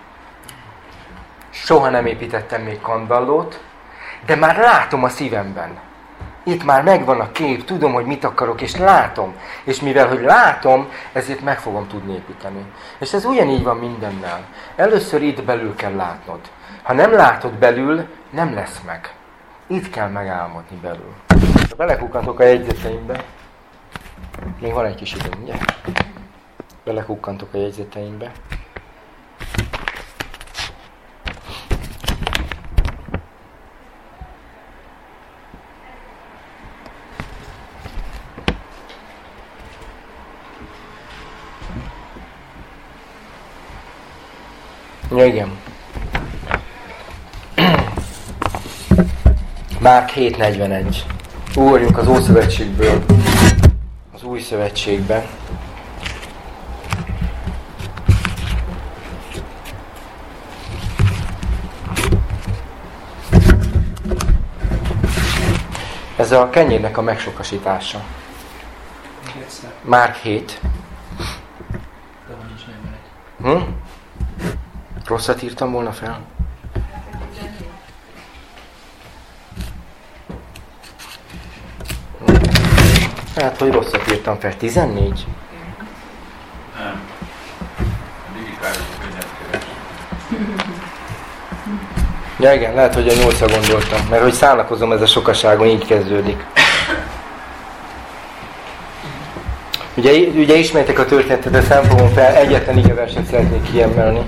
Soha nem építettem még kandallót, de már látom a szívemben. Itt már megvan a kép, tudom, hogy mit akarok, és látom. És mivel, hogy látom, ezért meg fogom tudni építeni. És ez ugyanígy van mindennel. Először itt belül kell látnod. Ha nem látod belül, nem lesz meg. Itt kell megálmodni belül. Belekukkantok a jegyzeteimbe. Még van egy kis időm, ugye? Belekukkantok a jegyzeteimbe. Ja, igen. Márk 7.41. Ugorjunk az Ószövetségből az Új Szövetségbe. Ez a kenyérnek a megsokasítása. Márk 7. Rosszat írtam volna fel? Hát, hogy rosszat írtam fel. 14? Nem. Digitális könyvkeres. Ja igen, lehet, hogy a 8-ra gondoltam. Mert hogy szállakozom, ez a sokaságon így kezdődik. Ugye ismertek a történetet, de nem fogom fel. Egyetlen igeverset szeretnék kiemelni.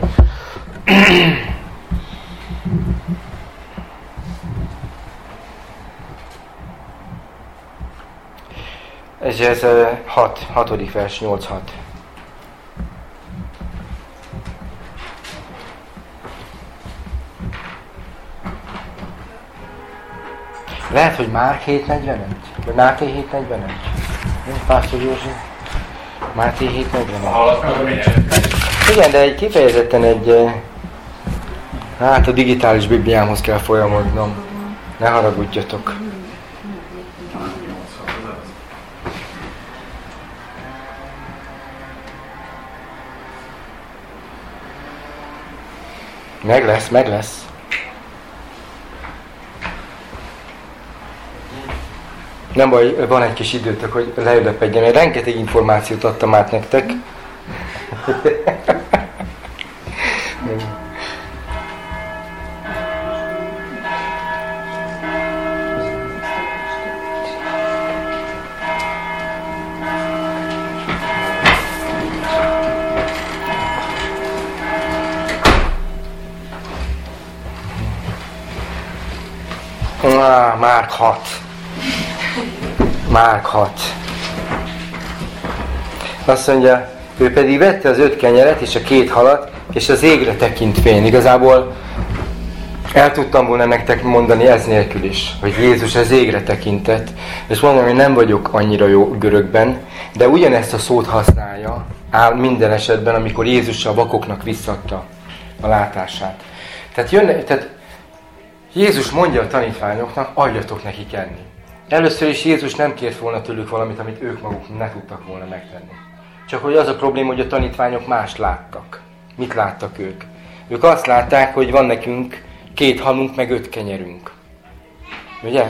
Ez 6. vers, 8-6. Lehet, hogy Márk 7.41? Vagy Máté 7.41? Pásztor Józsi? Máté 7.41? Igen, de egy kifejezetten hát a digitális Bibliámhoz kell folyamodnom. Ne haragudjatok. Meg lesz. Nem baj, van egy kis időtök, hogy leülepedjen, mert rengeteg információt adtam át nektek. Márk 6. Azt mondja, ő pedig vette az 5 kenyeret és a 2 halat, és az égre tekintvén. Igazából el tudtam volna nektek mondani ez nélkül is, hogy Jézus az égre tekintett. És mondom, hogy nem vagyok annyira jó görögben, de ugyanezt a szót használja minden esetben, amikor Jézus a vakoknak visszadta a látását. Tehát Jézus mondja a tanítványoknak, adjatok nekik enni. Először is Jézus nem kért volna tőlük valamit, amit ők maguk ne tudtak volna megtenni. Csak hogy az a probléma, hogy a tanítványok mást láttak. Mit láttak ők? Ők azt látták, hogy van nekünk 2 halunk, meg 5 kenyerünk. Ugye?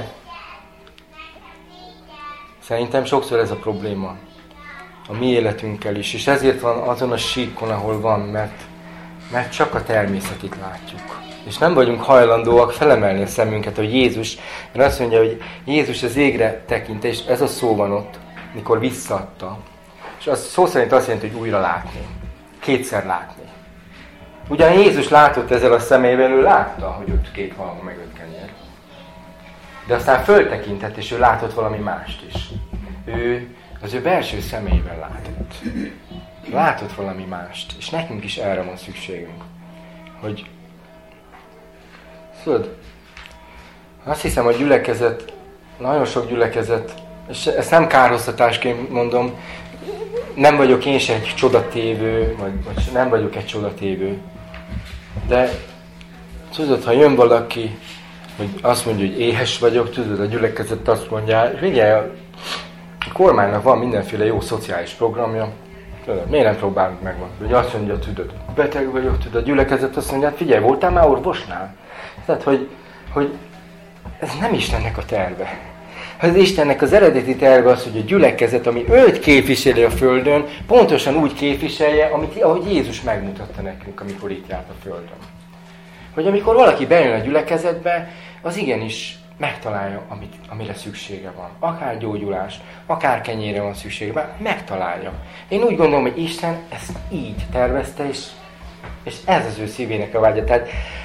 Szerintem sokszor ez a probléma. A mi életünkkel is. És ezért van azon a síkon, ahol van, mert csak a természetit látjuk. És nem vagyunk hajlandóak felemelni a szemünket, hogy Jézus, mert azt mondja, hogy Jézus az égre tekint, és ez a szó van ott, mikor visszaadta. És az szó szerint azt jelenti, hogy újra látni. 2-szer látni. Ugyan Jézus látott ezzel a szemével, ő látta, hogy ott 2 hal meg 5 kenyér. De aztán föltekintett, és ő látott valami mást is. Ő az ő belső személyben látott. látott valami mást, és nekünk is erre van szükségünk. Hogy tudod, azt hiszem, hogy gyülekezet, nagyon sok gyülekezet, és ezt nem kárhoztatásként mondom, nem vagyok én se egy csodatévő, vagy nem vagyok egy csodatévő. De tudod, ha jön valaki, hogy azt mondja, hogy éhes vagyok, tudod, a gyülekezet azt mondja, figyelj, a kormánynak van mindenféle jó szociális programja, tudod, miért nem próbálunk meg? Hogy azt mondja, tudod, beteg vagyok, tudod, a gyülekezet azt mondja, hát figyelj, voltál már orvosnál? Tehát, hogy ez nem Istennek a terve. Az Istennek az eredeti terve az, hogy a gyülekezet, ami őt képviseli a Földön, pontosan úgy képviselje, ahogy Jézus megmutatta nekünk, amikor itt járt a Földön. Hogy amikor valaki bejön a gyülekezetbe, az igenis megtalálja, amire szüksége van. Akár gyógyulás, akár kenyérre van szüksége, megtalálja. Én úgy gondolom, hogy Isten ezt így tervezte, és ez az ő szívének a vágya. Tehát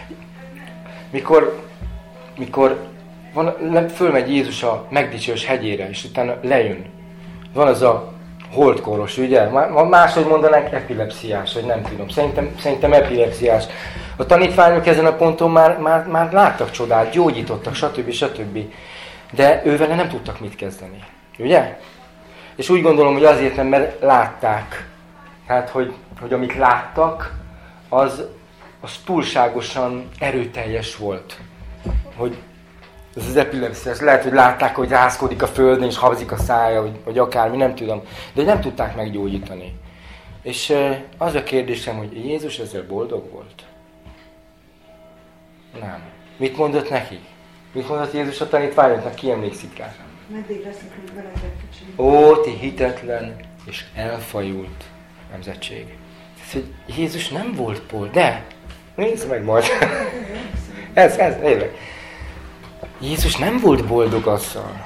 mikor fölmegy Jézus a megdicsős hegyére, és utána lejön. Van az a holdkoros, ugye? Máshogy mondanánk epilepsziás, vagy nem tudom. Szerintem epilepsziás. A tanítványok ezen a ponton már láttak csodát, gyógyítottak, stb. De ővele nem tudtak mit kezdeni. Ugye? És úgy gondolom, hogy azért nem, mert látták. Tehát, hogy amit láttak, az túlságosan erőteljes volt. Hogy ez az epilepsziás, lehet, hogy látták, hogy rázkodik a földön, és habzik a szája, vagy akármi, nem tudom. De nem tudták meggyógyítani. És az a kérdésem, hogy Jézus ezzel boldog volt? Nem. Mit mondott neki? Mit mondott Jézus a tanítványoknak? Ki emlékszik rá? Meddig leszek, hogy veletek kicsim? Ó, ti hitetlen és elfajult nemzetség. Ez, hogy Jézus nem volt boldog, de nézd meg majd. ez, élek. Jézus nem volt boldog azzal.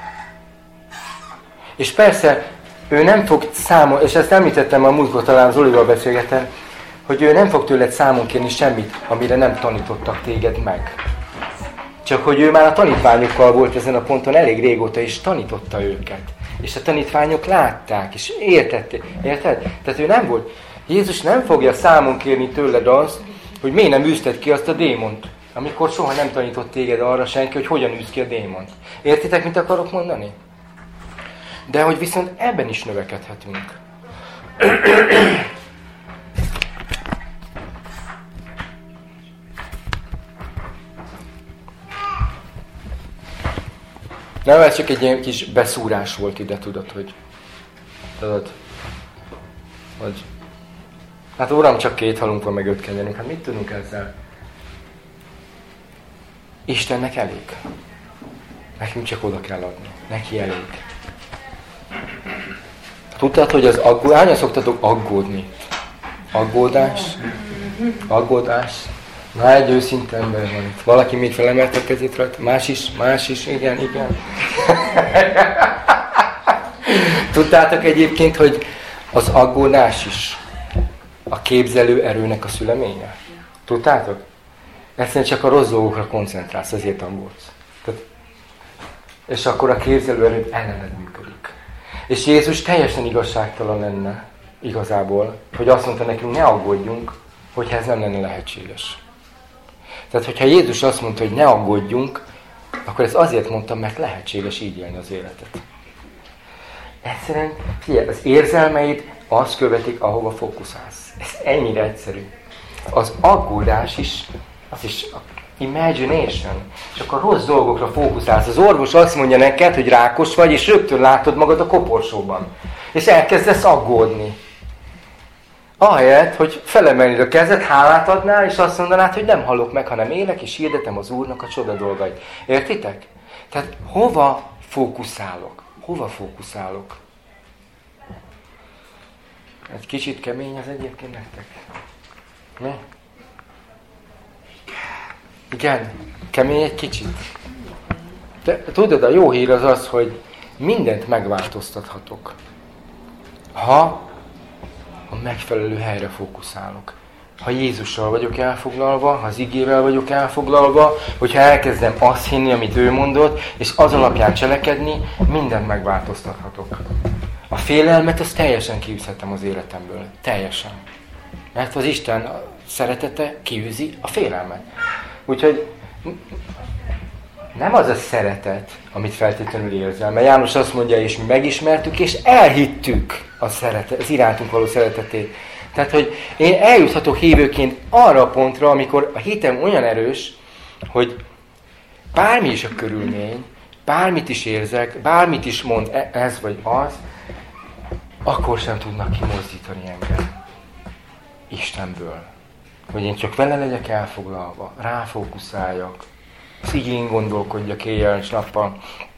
És persze, ő nem fog számon, és ezt említettem a múltkor, talán Zolival beszélgettem, hogy ő nem fog tőled számon kérni semmit, amire nem tanítottak téged meg. Csak hogy ő már a tanítványokkal volt ezen a ponton elég régóta, és tanította őket. És a tanítványok látták, és értették. Érted? Tehát ő nem volt. Jézus nem fogja számon kérni tőled azt, hogy miért nem űzted ki azt a démont, amikor soha nem tanított téged arra senki, hogy hogyan űz ki a démont. Értitek, mit akarok mondani? De hogy viszont ebben is növekedhetünk. Nem, ez csak egy ilyen kis beszúrás volt ide, tudod, hogy hát Uram, csak 2 halunk van, meg 5 kenyerünk, hát mit tudunk ezzel? Istennek elég. Nekünk csak oda kell adni. Neki elég. Tudtad, hogy az aggódás, hányan szoktatok aggódni? Aggódás? Aggódás? Na, egy őszinte ember van itt. Valaki még felemelte a kezét rajta? Más is, igen. Tudtátok egyébként, hogy az aggódás is a képzelő erőnek a szüleménye? Tudtátok? Egyszerűen csak a rossz dolgokra koncentrálsz, ezért aggódsz. És akkor a képzelő erő ellened működik. És Jézus teljesen igazságtalan lenne igazából, hogy azt mondta nekünk, ne aggódjunk, hogyha ez nem lenne lehetséges. Tehát, hogyha Jézus azt mondta, hogy ne aggódjunk, akkor ez azért mondtam, mert lehetséges így élni az életet. Egyszerűen, figyelj, az érzelmeid azt követik, ahova fókuszálsz. Ez ennyire egyszerű. Az aggódás is, az is imagination. És akkor rossz dolgokra fókuszálsz. Az orvos azt mondja neked, hogy rákos vagy, és rögtön látod magad a koporsóban. És elkezdesz aggódni. Ahelyett, hogy felemelnéd a kezed, hálát adnál, és azt mondanád, hogy nem halok meg, hanem élek, és hirdetem az Úrnak a csoda dolgait. Értitek? Tehát hova fókuszálok? Hova fókuszálok? Egy kicsit kemény az egyébként nektek. Mi? Igen, kemény egy kicsit. De tudod, a jó hír az az, hogy mindent megváltoztathatok. Ha a megfelelő helyre fókuszálok. Ha Jézussal vagyok elfoglalva, ha az igével vagyok elfoglalva, hogyha elkezdem azt hinni, amit ő mondott, és az alapján cselekedni, mindent megváltoztathatok. A félelmet azt teljesen kiűzhetem az életemből. Teljesen. Mert az Isten szeretete kiűzi a félelmet. Úgyhogy nem az a szeretet, amit feltétlenül érzel. Mert János azt mondja, és mi megismertük, és elhittük az irántunk való szeretetét. Tehát, hogy én eljuthatok hívőként arra a pontra, amikor a hitem olyan erős, hogy bármi is a körülmény, bármit is érzek, bármit is mond ez vagy az, akkor sem tudnak kimozdítani engem Istenből. Hogy én csak vele legyek elfoglalva, ráfókuszáljak, az igén gondolkodjak éjjel és nappal.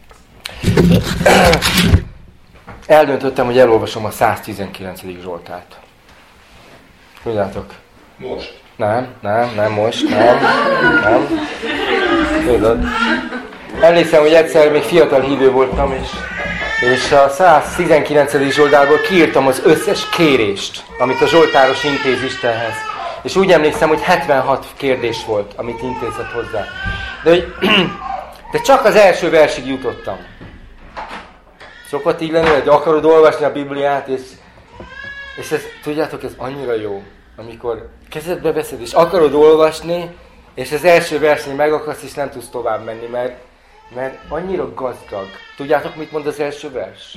Eldöntöttem, hogy elolvasom a 119. Zsoltárt. Tudjátok? Most. Nem most, nem. Tudod. Emlékszem, hogy egyszer még fiatal hívő voltam, és a 119. Zsoltárból kiírtam az összes kérést, amit a zsoltáros intéz Istenhez. És úgy emlékszem, hogy 76 kérdés volt, amit intézett hozzá. De csak az első versig jutottam. Szokott így lenni, hogy akarod olvasni a Bibliát, és ez, tudjátok, ez annyira jó, amikor kezedbe veszed, és akarod olvasni, és az első versnél megakadsz, és nem tudsz tovább menni, mert annyira gazdag. Tudjátok, mit mond az első vers?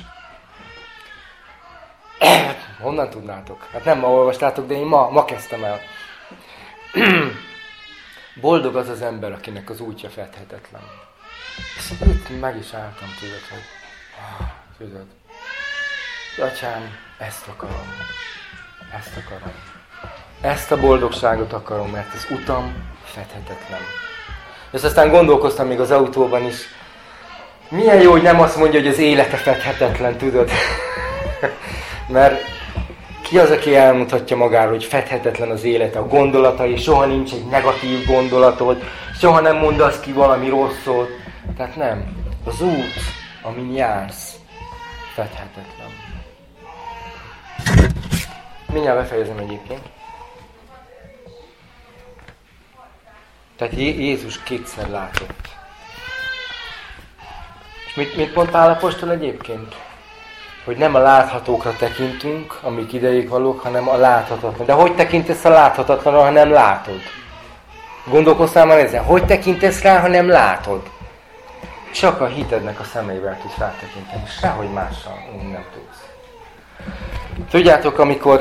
Honnan tudnátok? Hát nem ma olvastátok, de én ma kezdtem el. Boldog az az ember, akinek az útja fethetetlen. És itt meg is álltam, tudod. Atyám, ezt akarom. Ezt a boldogságot akarom, mert az utam fethetetlen. És aztán gondolkoztam még az autóban is, milyen jó, hogy nem azt mondja, hogy az élete fethetetlen, tudod. Mert ki az, aki elmutatja magáról, hogy fethetetlen az élete, a gondolatai, soha nincs egy negatív gondolatod, soha nem mondasz ki valami rosszot. Tehát nem. Az út, amin jársz, fethetetlen. Mindjárt befejezem egyébként. Tehát Jézus kétszer látott. És mit mond Pál apostol egyébként? Hogy nem a láthatókra tekintünk, amik ideig valók, hanem a láthatatlan. De hogy tekintesz a láthatatlanra, ha nem látod? Gondolkoztál már ezen? Hogy tekintesz rá, ha nem látod? Csak a hitednek a szemével tudsz rátekinteni. Sehogy mással nem tudsz. Tudjátok,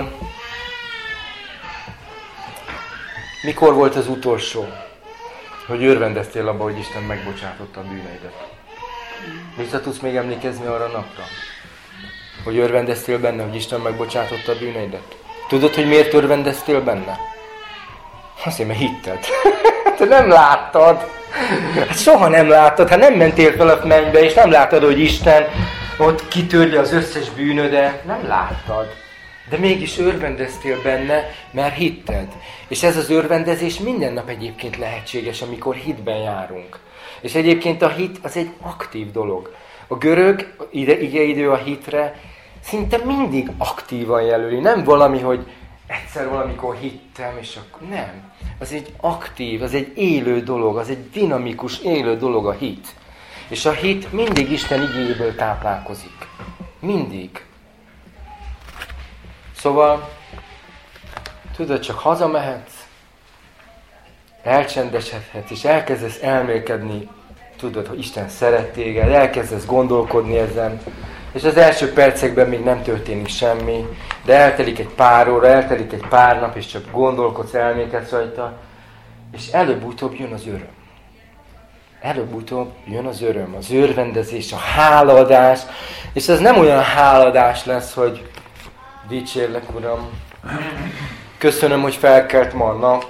mikor volt az utolsó, hogy örvendeztél abba, hogy Isten megbocsátotta a bűneidet? Vissza tudsz még emlékezni arra a napra? Hogy örvendeztél benne, hogy Isten megbocsátotta a bűneidet? Tudod, hogy miért örvendeztél benne? Azért, mert hitted. Te nem láttad. Hát soha nem láttad. Hát nem mentél fel a mennybe, és nem láttad, hogy Isten ott kitörje az összes bűnödet. Nem láttad. De mégis örvendeztél benne, mert hitted. És ez az örvendezés minden nap egyébként lehetséges, amikor hitben járunk. És egyébként a hit az egy aktív dolog. A görög igeidő a hitre szinte mindig aktívan jelöli. Nem valami, hogy egyszer valamikor hittem, és akkor nem. Az egy aktív, az egy élő dolog, az egy dinamikus, élő dolog a hit. És a hit mindig Isten igéjéből táplálkozik. Mindig. Szóval, tudod, csak hazamehetsz, elcsendesedhetsz, és elkezdesz elmélkedni, tudod, hogy Isten szeret téged, elkezdesz gondolkodni ezen, és az első percekben még nem történik semmi, de eltelik egy pár óra, eltelik egy pár nap, és csak gondolkodsz, elmélkedsz rajta, és előbb-utóbb jön az öröm. Előbb-utóbb jön az öröm, az örvendezés, a hálaadás, és ez nem olyan hálaadás lesz, hogy dicsérlek, Uram, köszönöm, hogy felkelt ma a nap,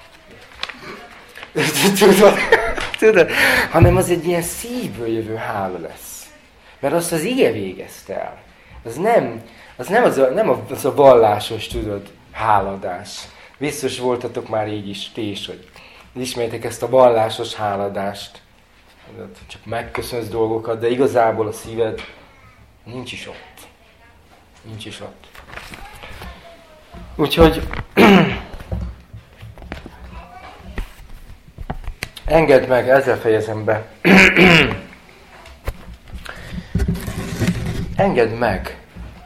tudod, hanem az egy ilyen szívből jövő hála lesz. Mert azt az ige végezte el. Az nem az a vallásos, tudod, háladás. Biztos voltatok már így is, ti is, hogy ismertek ezt a vallásos háladást. Csak megköszönsz dolgokat, de igazából a szíved nincs is ott. Nincs is ott. Úgyhogy engedd meg, ezzel fejezem be. Engedd meg,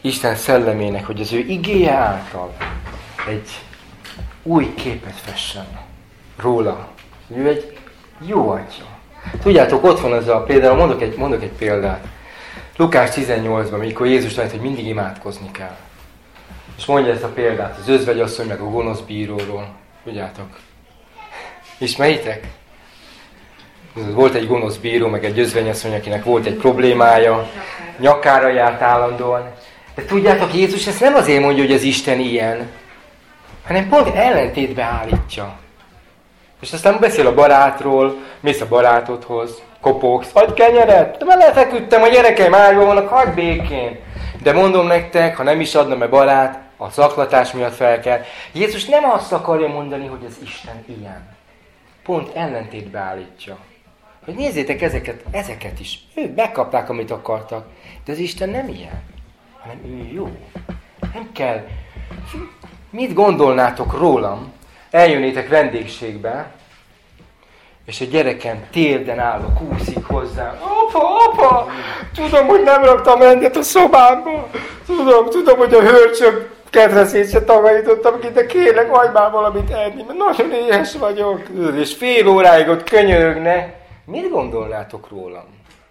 Isten szellemének, hogy az ő igéje által egy új képet fessen róla. Ő egy jó atya. Tudjátok, ott van az például, mondok egy példát. Lukás 18-ban, amikor Jézus tanít, hogy mindig imádkozni kell. És mondja ezt a példát, az özvegyasszony meg a gonosz bíróról. Tudjátok? Ismeritek? Volt egy gonosz bíró, meg egy özvegyasszony, akinek volt egy problémája, nyakára járt állandóan. De tudjátok, Jézus ezt nem azért mondja, hogy az Isten ilyen, hanem pont ellentétbe állítja. És aztán beszél a barátról, mész a barátodhoz, kopogsz, adj kenyeret, de már lefeküdtem, a gyerekeim ágyban vannak, hagyd békén. De mondom nektek, ha nem is adna meg barát, a zaklatás miatt fel kell. Jézus nem azt akarja mondani, hogy az Isten ilyen. Pont ellentétbe állítja. Hogy nézzétek ezeket is. Ők megkapták, amit akartak. De az Isten nem ilyen, hanem ő jó. Nem kell. Mit gondolnátok rólam? Eljönnétek vendégségbe, és a gyerekem térden állva kúszik hozzám. Apa, tudom, hogy nem raktam rendet a szobámba. Tudom, hogy a hölcsök ketreszét se takarítottam ki, de kérlek, adj már valamit enni, mert nagyon éhes vagyok. És fél óráig ott könyörögne. Mit gondolnátok rólam?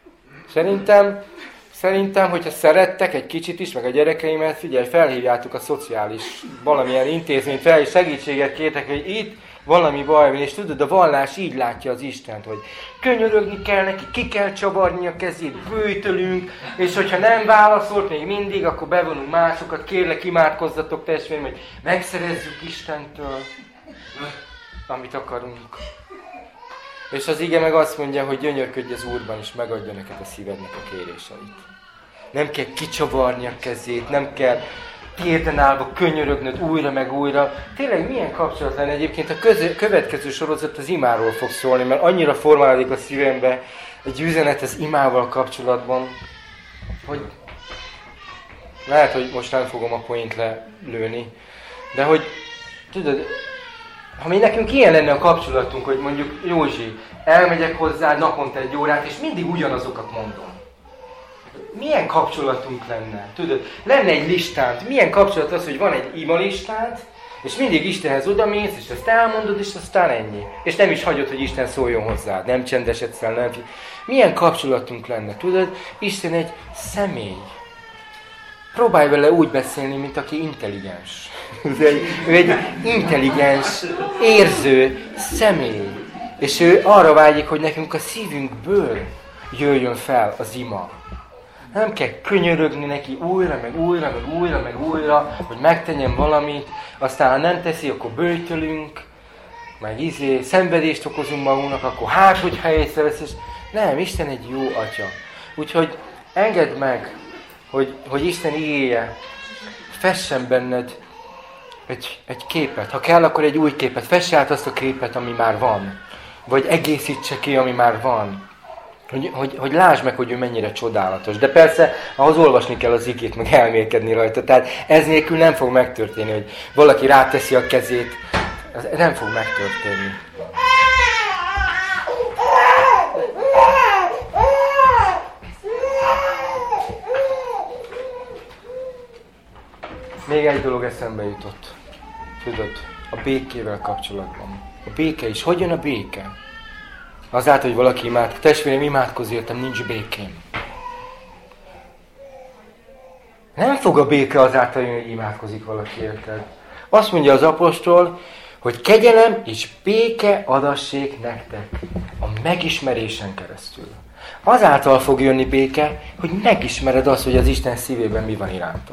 Szerintem, hogyha szerettek egy kicsit is, meg a gyerekeimet, figyelj, felhívjátok a szociális valamilyen intézményt fel, és segítséget kértek, hogy itt valami baj van, és tudod, a vallás így látja az Istent, hogy könyörögni kell neki, ki kell csavarni a kezét, bőjtölünk, és hogyha nem válaszolt még mindig, akkor bevonunk másokat, kérlek, imádkozzatok testvérem, hogy megszerezzük Istentől, amit akarunk. És az ige meg azt mondja, hogy gyönyörködj az Úrban, és megadja neked a szívednek a kéréseit. Nem kell kicsavarni a kezét, nem kell térden állva könyörögnöd újra meg újra. Tényleg milyen kapcsolat lenne egyébként? A következő sorozat az imáról fog szólni, mert annyira formálódik a szívembe egy üzenet az imával kapcsolatban, hogy lehet, hogy most nem fogom a point lelőni, de hogy tudod, ha mi nekünk ilyen lenne a kapcsolatunk, hogy mondjuk Józsi, elmegyek hozzá naponta 1 órát, és mindig ugyanazokat mondom. Milyen kapcsolatunk lenne? Tudod, lenne egy listánt. Milyen kapcsolat az, hogy van egy ima listánt, és mindig Istenhez odamész, és ezt elmondod, és aztán ennyi. És nem is hagyod, hogy Isten szóljon hozzád. Nem csendesedsz el, nem. Milyen kapcsolatunk lenne? Tudod, Isten egy személy. Próbálj vele úgy beszélni, mint aki intelligens. Ő egy intelligens, érző személy. És ő arra vágyik, hogy nekünk a szívünkből jöjjön fel az ima. Nem kell könyörögni neki újra, meg újra, meg újra, meg újra, hogy megtegyen valamit, aztán ha nem teszi, akkor böjtölünk, meg szenvedést okozunk magunknak, akkor hogyha észrevesz, és nem, Isten egy jó atya. Úgyhogy engedd meg, hogy Isten igéje fessen benned egy képet. Ha kell, akkor egy új képet. Fess át azt a képet, ami már van. Vagy egészítse ki, ami már van. Hogy lásd meg, hogy ő mennyire csodálatos. De persze, ahhoz olvasni kell az igét, meg elmélkedni rajta. Tehát ez nélkül nem fog megtörténni, hogy valaki ráteszi a kezét. Ez nem fog megtörténni. Még egy dolog eszembe jutott. Tudod, a békével kapcsolatban. A béke is. Hogy jön a béke? Azáltal, hogy valaki imádkozik. Testvérem, imádkozni értem, nincs békém. Nem fog a béke azáltal jönni, hogy imádkozik valaki, érted? Azt mondja az apostol, hogy kegyelem és béke adassék nektek a megismerésen keresztül. Azáltal fog jönni béke, hogy megismered azt, hogy az Isten szívében mi van irántad.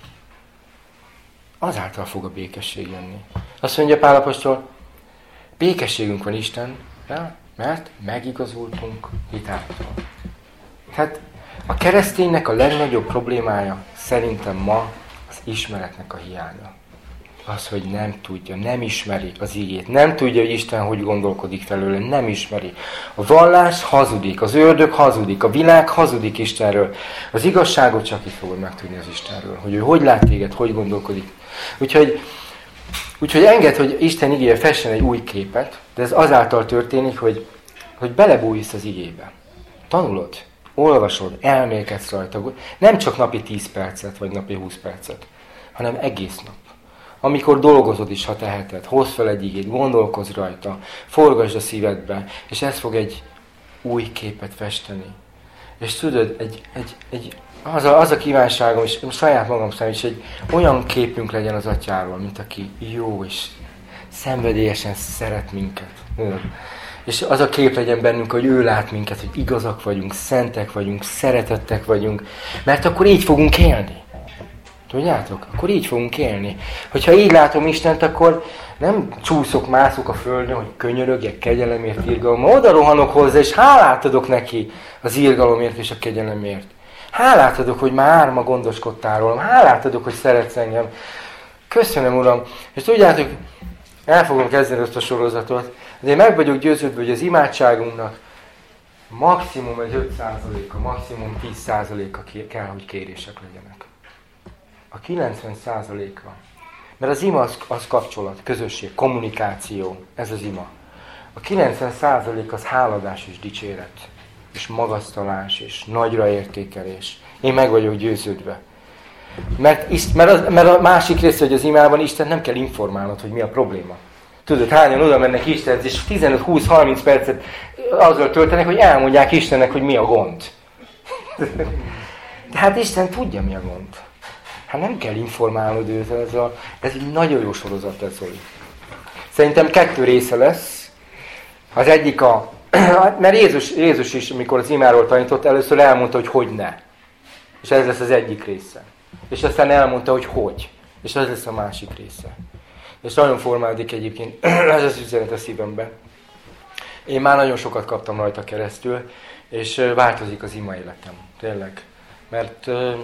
Azáltal fog a békesség jönni. Azt mondja Pál apostol, békességünk van Istenrel, mert megigazultunk hitáltal. Tehát a kereszténynek a legnagyobb problémája szerintem ma az ismeretnek a hiánya. Az, hogy nem tudja, nem ismeri az igét, nem tudja, hogy Isten hogy gondolkodik felőle, nem ismeri. A vallás hazudik, az ördög hazudik, a világ hazudik Istenről. Az igazságot csak így fogod megtudni az Istenről, hogy ő hogy lát téged, hogy gondolkodik. Úgyhogy engedd, hogy Isten igéje fessen egy új képet, de ez azáltal történik, hogy belebújsz az igébe. Tanulod, olvasod, elmélkedsz rajta. Nem csak napi 10 percet, vagy napi 20 percet, hanem egész nap. Amikor dolgozod is, ha teheted, hozd fel egy igét, gondolkozz rajta, forgasd a szívedbe, és ez fog egy új képet festeni. És tudod, az a kívánságom, és saját magam szerint is, egy olyan képünk legyen az Atyáról, mint aki jó és szenvedélyesen szeret minket. És az a kép legyen bennünk, hogy ő lát minket, hogy igazak vagyunk, szentek vagyunk, szeretettek vagyunk, mert akkor így fogunk élni. Tudjátok? Akkor így fogunk élni. Hogyha így látom Istent, akkor nem csúszok, mászok a földön, hogy könyörögjek kegyelemért, irgalomért. Oda rohanok hozzá, és hálát adok neki az irgalomért és a kegyelemért. Hálát adok, hogy már ma gondoskodtál rólam. Hálát adok, hogy szeretsz engem. Köszönöm, Uram. És tudjátok, el fogom kezdeni ezt a sorozatot, de én meg vagyok győződve, hogy az imádságunknak maximum egy 5%-a, maximum 10%-a kell, hogy kérések legyenek. A 90%-a. Mert az ima az kapcsolat, közösség, kommunikáció, ez az ima. A 90% az háladás és dicséret, és magasztalás, és nagyra értékelés. Én meg vagyok győződve. Mert a másik része, hogy az imában Isten nem kell informálnod, hogy mi a probléma. Tudod, hányan oda mennek Istenhez, és 15-20-30 percet azzal töltenek, hogy elmondják Istennek, hogy mi a gond. De hát Isten tudja, mi a gond. Hát nem kell informálnod őt, ez egy nagyon jó sorozat lesz, Zoli. Szerintem 2 része lesz. Az egyik mert Jézus is, amikor az imáról tanított, először elmondta, hogy ne. És ez lesz az egyik része. És aztán elmondta, hogy. És ez lesz a másik része. És nagyon formálódik egyébként ez az üzenet a szívembe. Én már nagyon sokat kaptam rajta keresztül, és változik az ima életem. Tényleg. Mert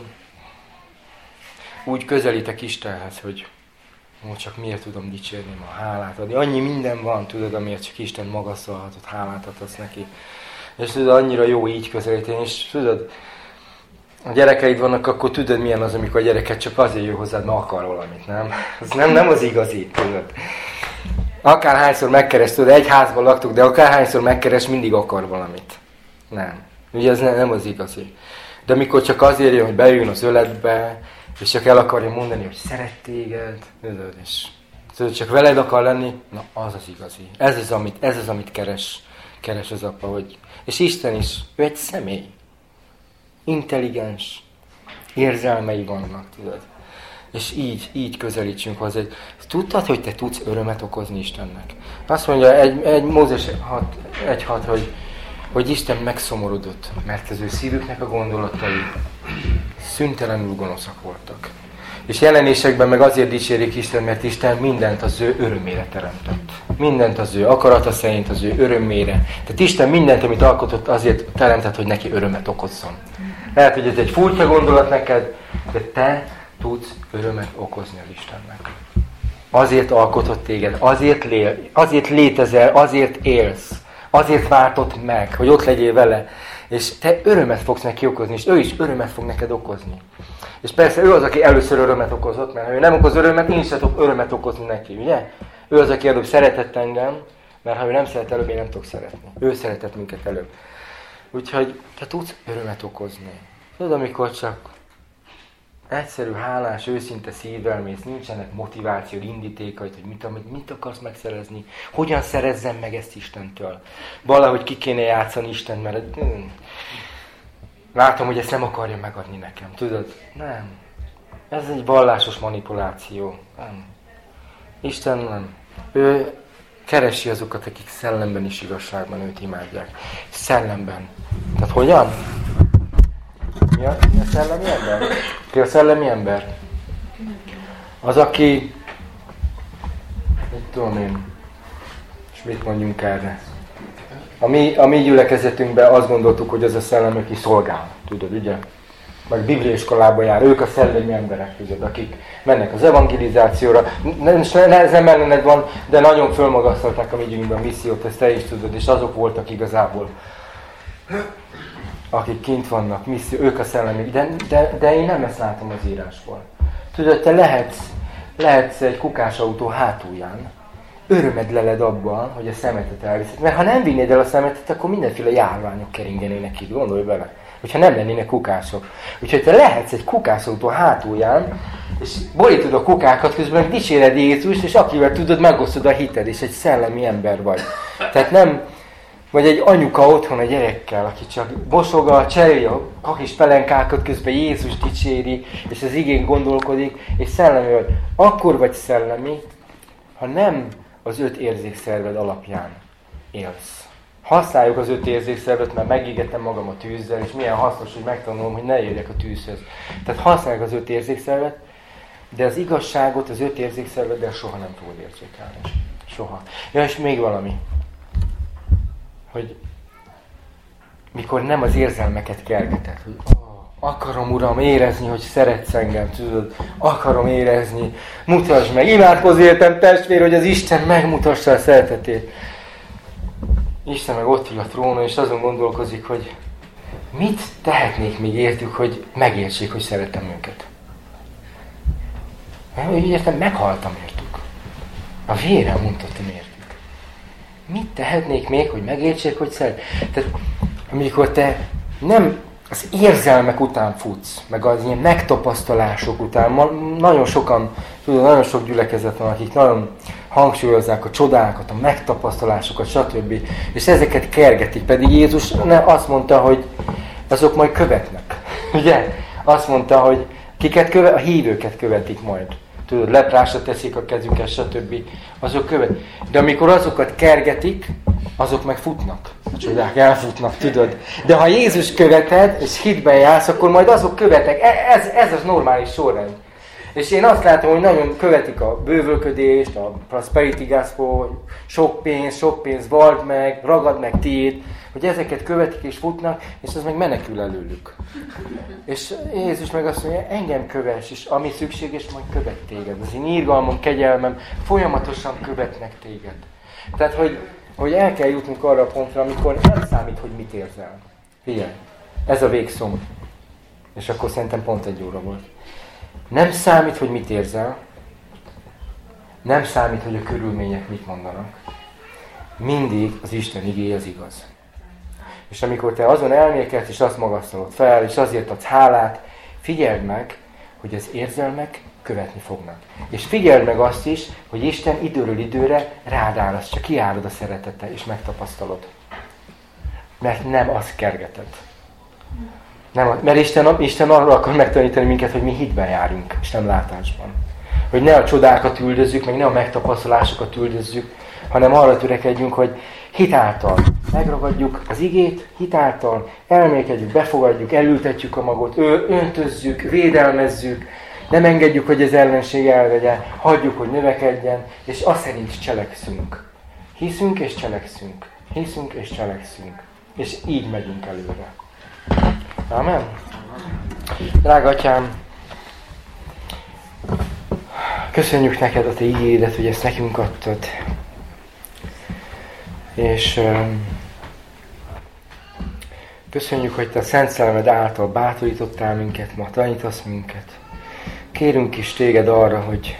úgy közelítek Istenhez, hogy csak miért tudom dicsérni ma, hálát adni. Annyi minden van, tudod, amiért csak Isten magasztalhatod, hálát adsz neki. És tudod, annyira jó így közelíteni, és tudod, a gyerekeid vannak, akkor tudod, milyen az, amikor a gyereket csak azért jön hozzád, mert akar valamit, nem? Ez nem az igazi, tudod. Akárhányszor megkeres, tudod, egy házban laktuk, de akárhányszor megkeres, mindig akar valamit. Nem. Ugye ez nem az igazi. De amikor csak azért jön, hogy beüljön az öletbe, és csak el akarja mondani, hogy szeret téged, és tudod, csak veled akar lenni, na az az igazi. Ez az, amit keres az apa, hogy... És Isten is, ő egy személy. Intelligens, érzelmei vannak, tudod. És így közelítsünk hozzá. Tudtad, hogy te tudsz örömet okozni Istennek? Azt mondja egy Mózes 1.6, hogy Isten megszomorodott, mert az ő szívüknek a gondolatai szüntelenül gonoszak voltak. És jelenésekben meg azért dicsérik Isten, mert Isten mindent az ő örömére teremtett. Mindent az ő akarata szerint, az ő örömére. Tehát Isten mindent, amit alkotott, azért teremtett, hogy neki örömet okozzon. Lehet, hogy ez egy furcsa gondolat neked, de te tudsz örömet okozni az Istennek. Azért alkotott téged, azért létezel, azért élsz, azért váltott meg, hogy ott legyél vele. És te örömet fogsz neki okozni, és ő is örömet fog neked okozni. És persze ő az, aki először örömet okozott, mert ha ő nem okoz örömet, én sem tudok örömet okozni neki, ugye? Ő az, aki előbb szeretett engem, mert ha ő nem szeret előbb, én nem tudok szeretni. Ő szeretett minket előbb. Úgyhogy te tudsz örömet okozni. Tudod, amikor csak egyszerű, hálás, őszinte szívvel mész, nincsenek motiváció, indítékaid, hogy mit akarsz megszerezni, hogyan szerezzem meg ezt Istentől. Valahogy ki kéne játszani Isten, mert látom, hogy ezt nem akarja megadni nekem. Tudod? Nem. Ez egy vallásos manipuláció. Nem. Isten nem. Ő keresi azokat, akik szellemben és igazságban őt imádják. Szellemben. Tehát hogyan? Mi a szellemi ember? Ki a szellemi ember? Az, aki... Mit tudom én? És mit mondjunk erre? A mi gyülekezetünkben azt gondoltuk, hogy az a szellem, aki szolgál. Tudod, ugye? Meg bibliaiskolába jár. Ők a szellemi emberek, tudod, akik mennek az evangelizációra. Nem ellened van, de nagyon fölmagasztalták a mi gyünkben a missziót, ezt te is tudod, és azok voltak igazából, akik kint vannak, misszió, ők a szellemi, de én nem ezt látom az írásból. Tudod, te lehetsz egy kukásautó hátulján, örömed leled abban, hogy a szemetet elviszed. Mert ha nem vinnéd el a szemetet, akkor mindenféle járványok keringenének itt, gondolj bele. Hogyha nem lennének kukászok. Úgyhogy te lehetsz egy kukászótól hátulján, és borítod a kukákat, közben dicséred Jézust, és akivel tudod, megosztod a hited, és egy szellemi ember vagy. Tehát nem, vagy egy anyuka otthon a gyerekkel, aki csak bosogal, cseréli a kakis pelenkákat, közben Jézus dicséri, és az igén gondolkodik, és szellemi vagy. Akkor vagy szellemi, ha nem az 5 érzékszerved alapján élsz. Használjuk az 5 érzékszervet, mert megégettem magam a tűzzel, és milyen hasznos, hogy megtanulom, hogy ne érjek a tűzhöz. Tehát használjuk az 5 érzékszervet, de az igazságot az 5 érzékszerveddel soha nem fogod érzékelni. Soha. Ja, és még valami. Hogy mikor nem az érzelmeket kergeted, hogy akarom, Uram, érezni, hogy szeretsz engem, tudod, akarom érezni, mutasd meg, imádkozz értem, testvér, hogy az Isten megmutassa a szeretetét. Isten meg ott ül a trónon, és azon gondolkozik, hogy mit tehetnék még értük, hogy megértsék, hogy szeretem őket. Úgy értem, meghaltam értük. A vérem mutattam értük. Mit tehetnék még, hogy megértsék, hogy szeretem? Tehát amikor te nem az érzelmek után futsz, meg az ilyen megtapasztalások után, nagyon sokan, tudom, nagyon sok gyülekezet van, akik nagyon hangsúlyozzák a csodákat, a megtapasztalásokat, stb. És ezeket kergetik, pedig Jézus azt mondta, hogy azok majd követnek. Ugye? Azt mondta, hogy kiket követ? A hívőket követik majd. Tudod, leprásra teszik a kezüket, stb. Azok követik. De amikor azokat kergetik, azok meg futnak. A csodák elfutnak, tudod. De ha Jézus követed, és hitben jársz, akkor majd azok követnek. Ez az normális sorrend. És én azt látom, hogy nagyon követik a bővölködést, a prosperity gospel, sok pénz, vald meg, ragad meg tiéd, hogy ezeket követik és futnak, és az meg menekül előlük. És Jézus meg azt mondja, engem kövess, és ami szükséges, majd követ téged. Az én irgalmam, kegyelmem folyamatosan követnek téged. Tehát, hogy el kell jutnunk arra a pontra, amikor nem számít, hogy mit érzel. Figyelj, ez a végszó. És akkor szerintem pont 1 óra volt. Nem számít, hogy mit érzel. Nem számít, hogy a körülmények mit mondanak. Mindig az Isten igéje az igaz. És amikor te azon elmélkedsz, és azt magasztalod fel, és azért adsz hálát, figyeld meg, hogy az érzelmek követni fognak. És figyeld meg azt is, hogy Isten időről időre rád árasz, csak kiárad a szeretete, és megtapasztalod. Mert nem azt kergeted. Nem, mert Isten arra akar megtanítani minket, hogy mi hitben járunk, és nem látásban. Hogy ne a csodákat üldözzük, meg ne a megtapasztalásokat üldözzük, hanem arra törekedjünk, hogy hitáltal megragadjuk az igét, hitáltal elmélkedjük, befogadjuk, elültetjük a magot, öntözzük, védelmezzük, nem engedjük, hogy az ellenség elvegye, hagyjuk, hogy növekedjen, és azt szerint cselekszünk. Hiszünk és cselekszünk. Hiszünk és cselekszünk. És így megyünk előre. Amen. Drága Atyám, köszönjük neked a te igédet, hogy ezt nekünk adtad. És köszönjük, hogy te a Szent Szellemed által bátorítottál minket, ma tanítasz minket. Kérünk is téged arra, hogy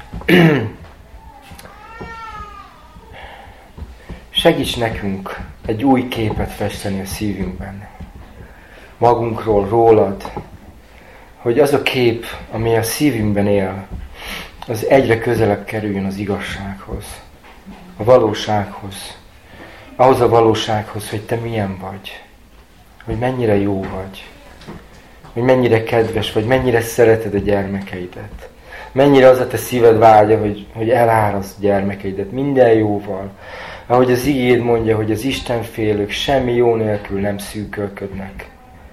segíts nekünk egy új képet festeni a szívünkben. Magunkról, rólad. Hogy az a kép, ami a szívünkben él, az egyre közelebb kerüljön az igazsághoz. A valósághoz. Ahhoz a valósághoz, hogy te milyen vagy. Hogy mennyire jó vagy. Hogy mennyire kedves vagy, mennyire szereted a gyermekeidet. Mennyire az a te szíved vágya, hogy eláraszt gyermekeidet minden jóval. Ahogy az igéd mondja, hogy az istenfélők semmi jó nélkül nem szűkölködnek.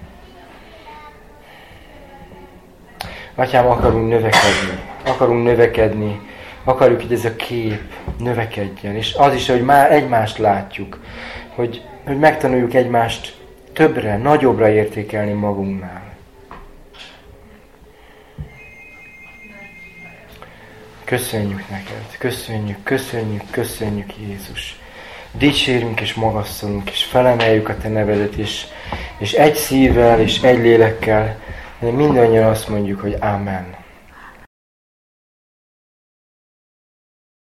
Atyám, akarunk növekedni, akarjuk, hogy ez a kép növekedjen. És az is, hogy már egymást látjuk, hogy megtanuljuk egymást többre, nagyobbra értékelni magunknál. Köszönjük neked, köszönjük Jézus. Dicsérünk és magasztalunk, és felemeljük a te nevedet, és egy szívvel és egy lélekkel mindannyian azt mondjuk, hogy Amen.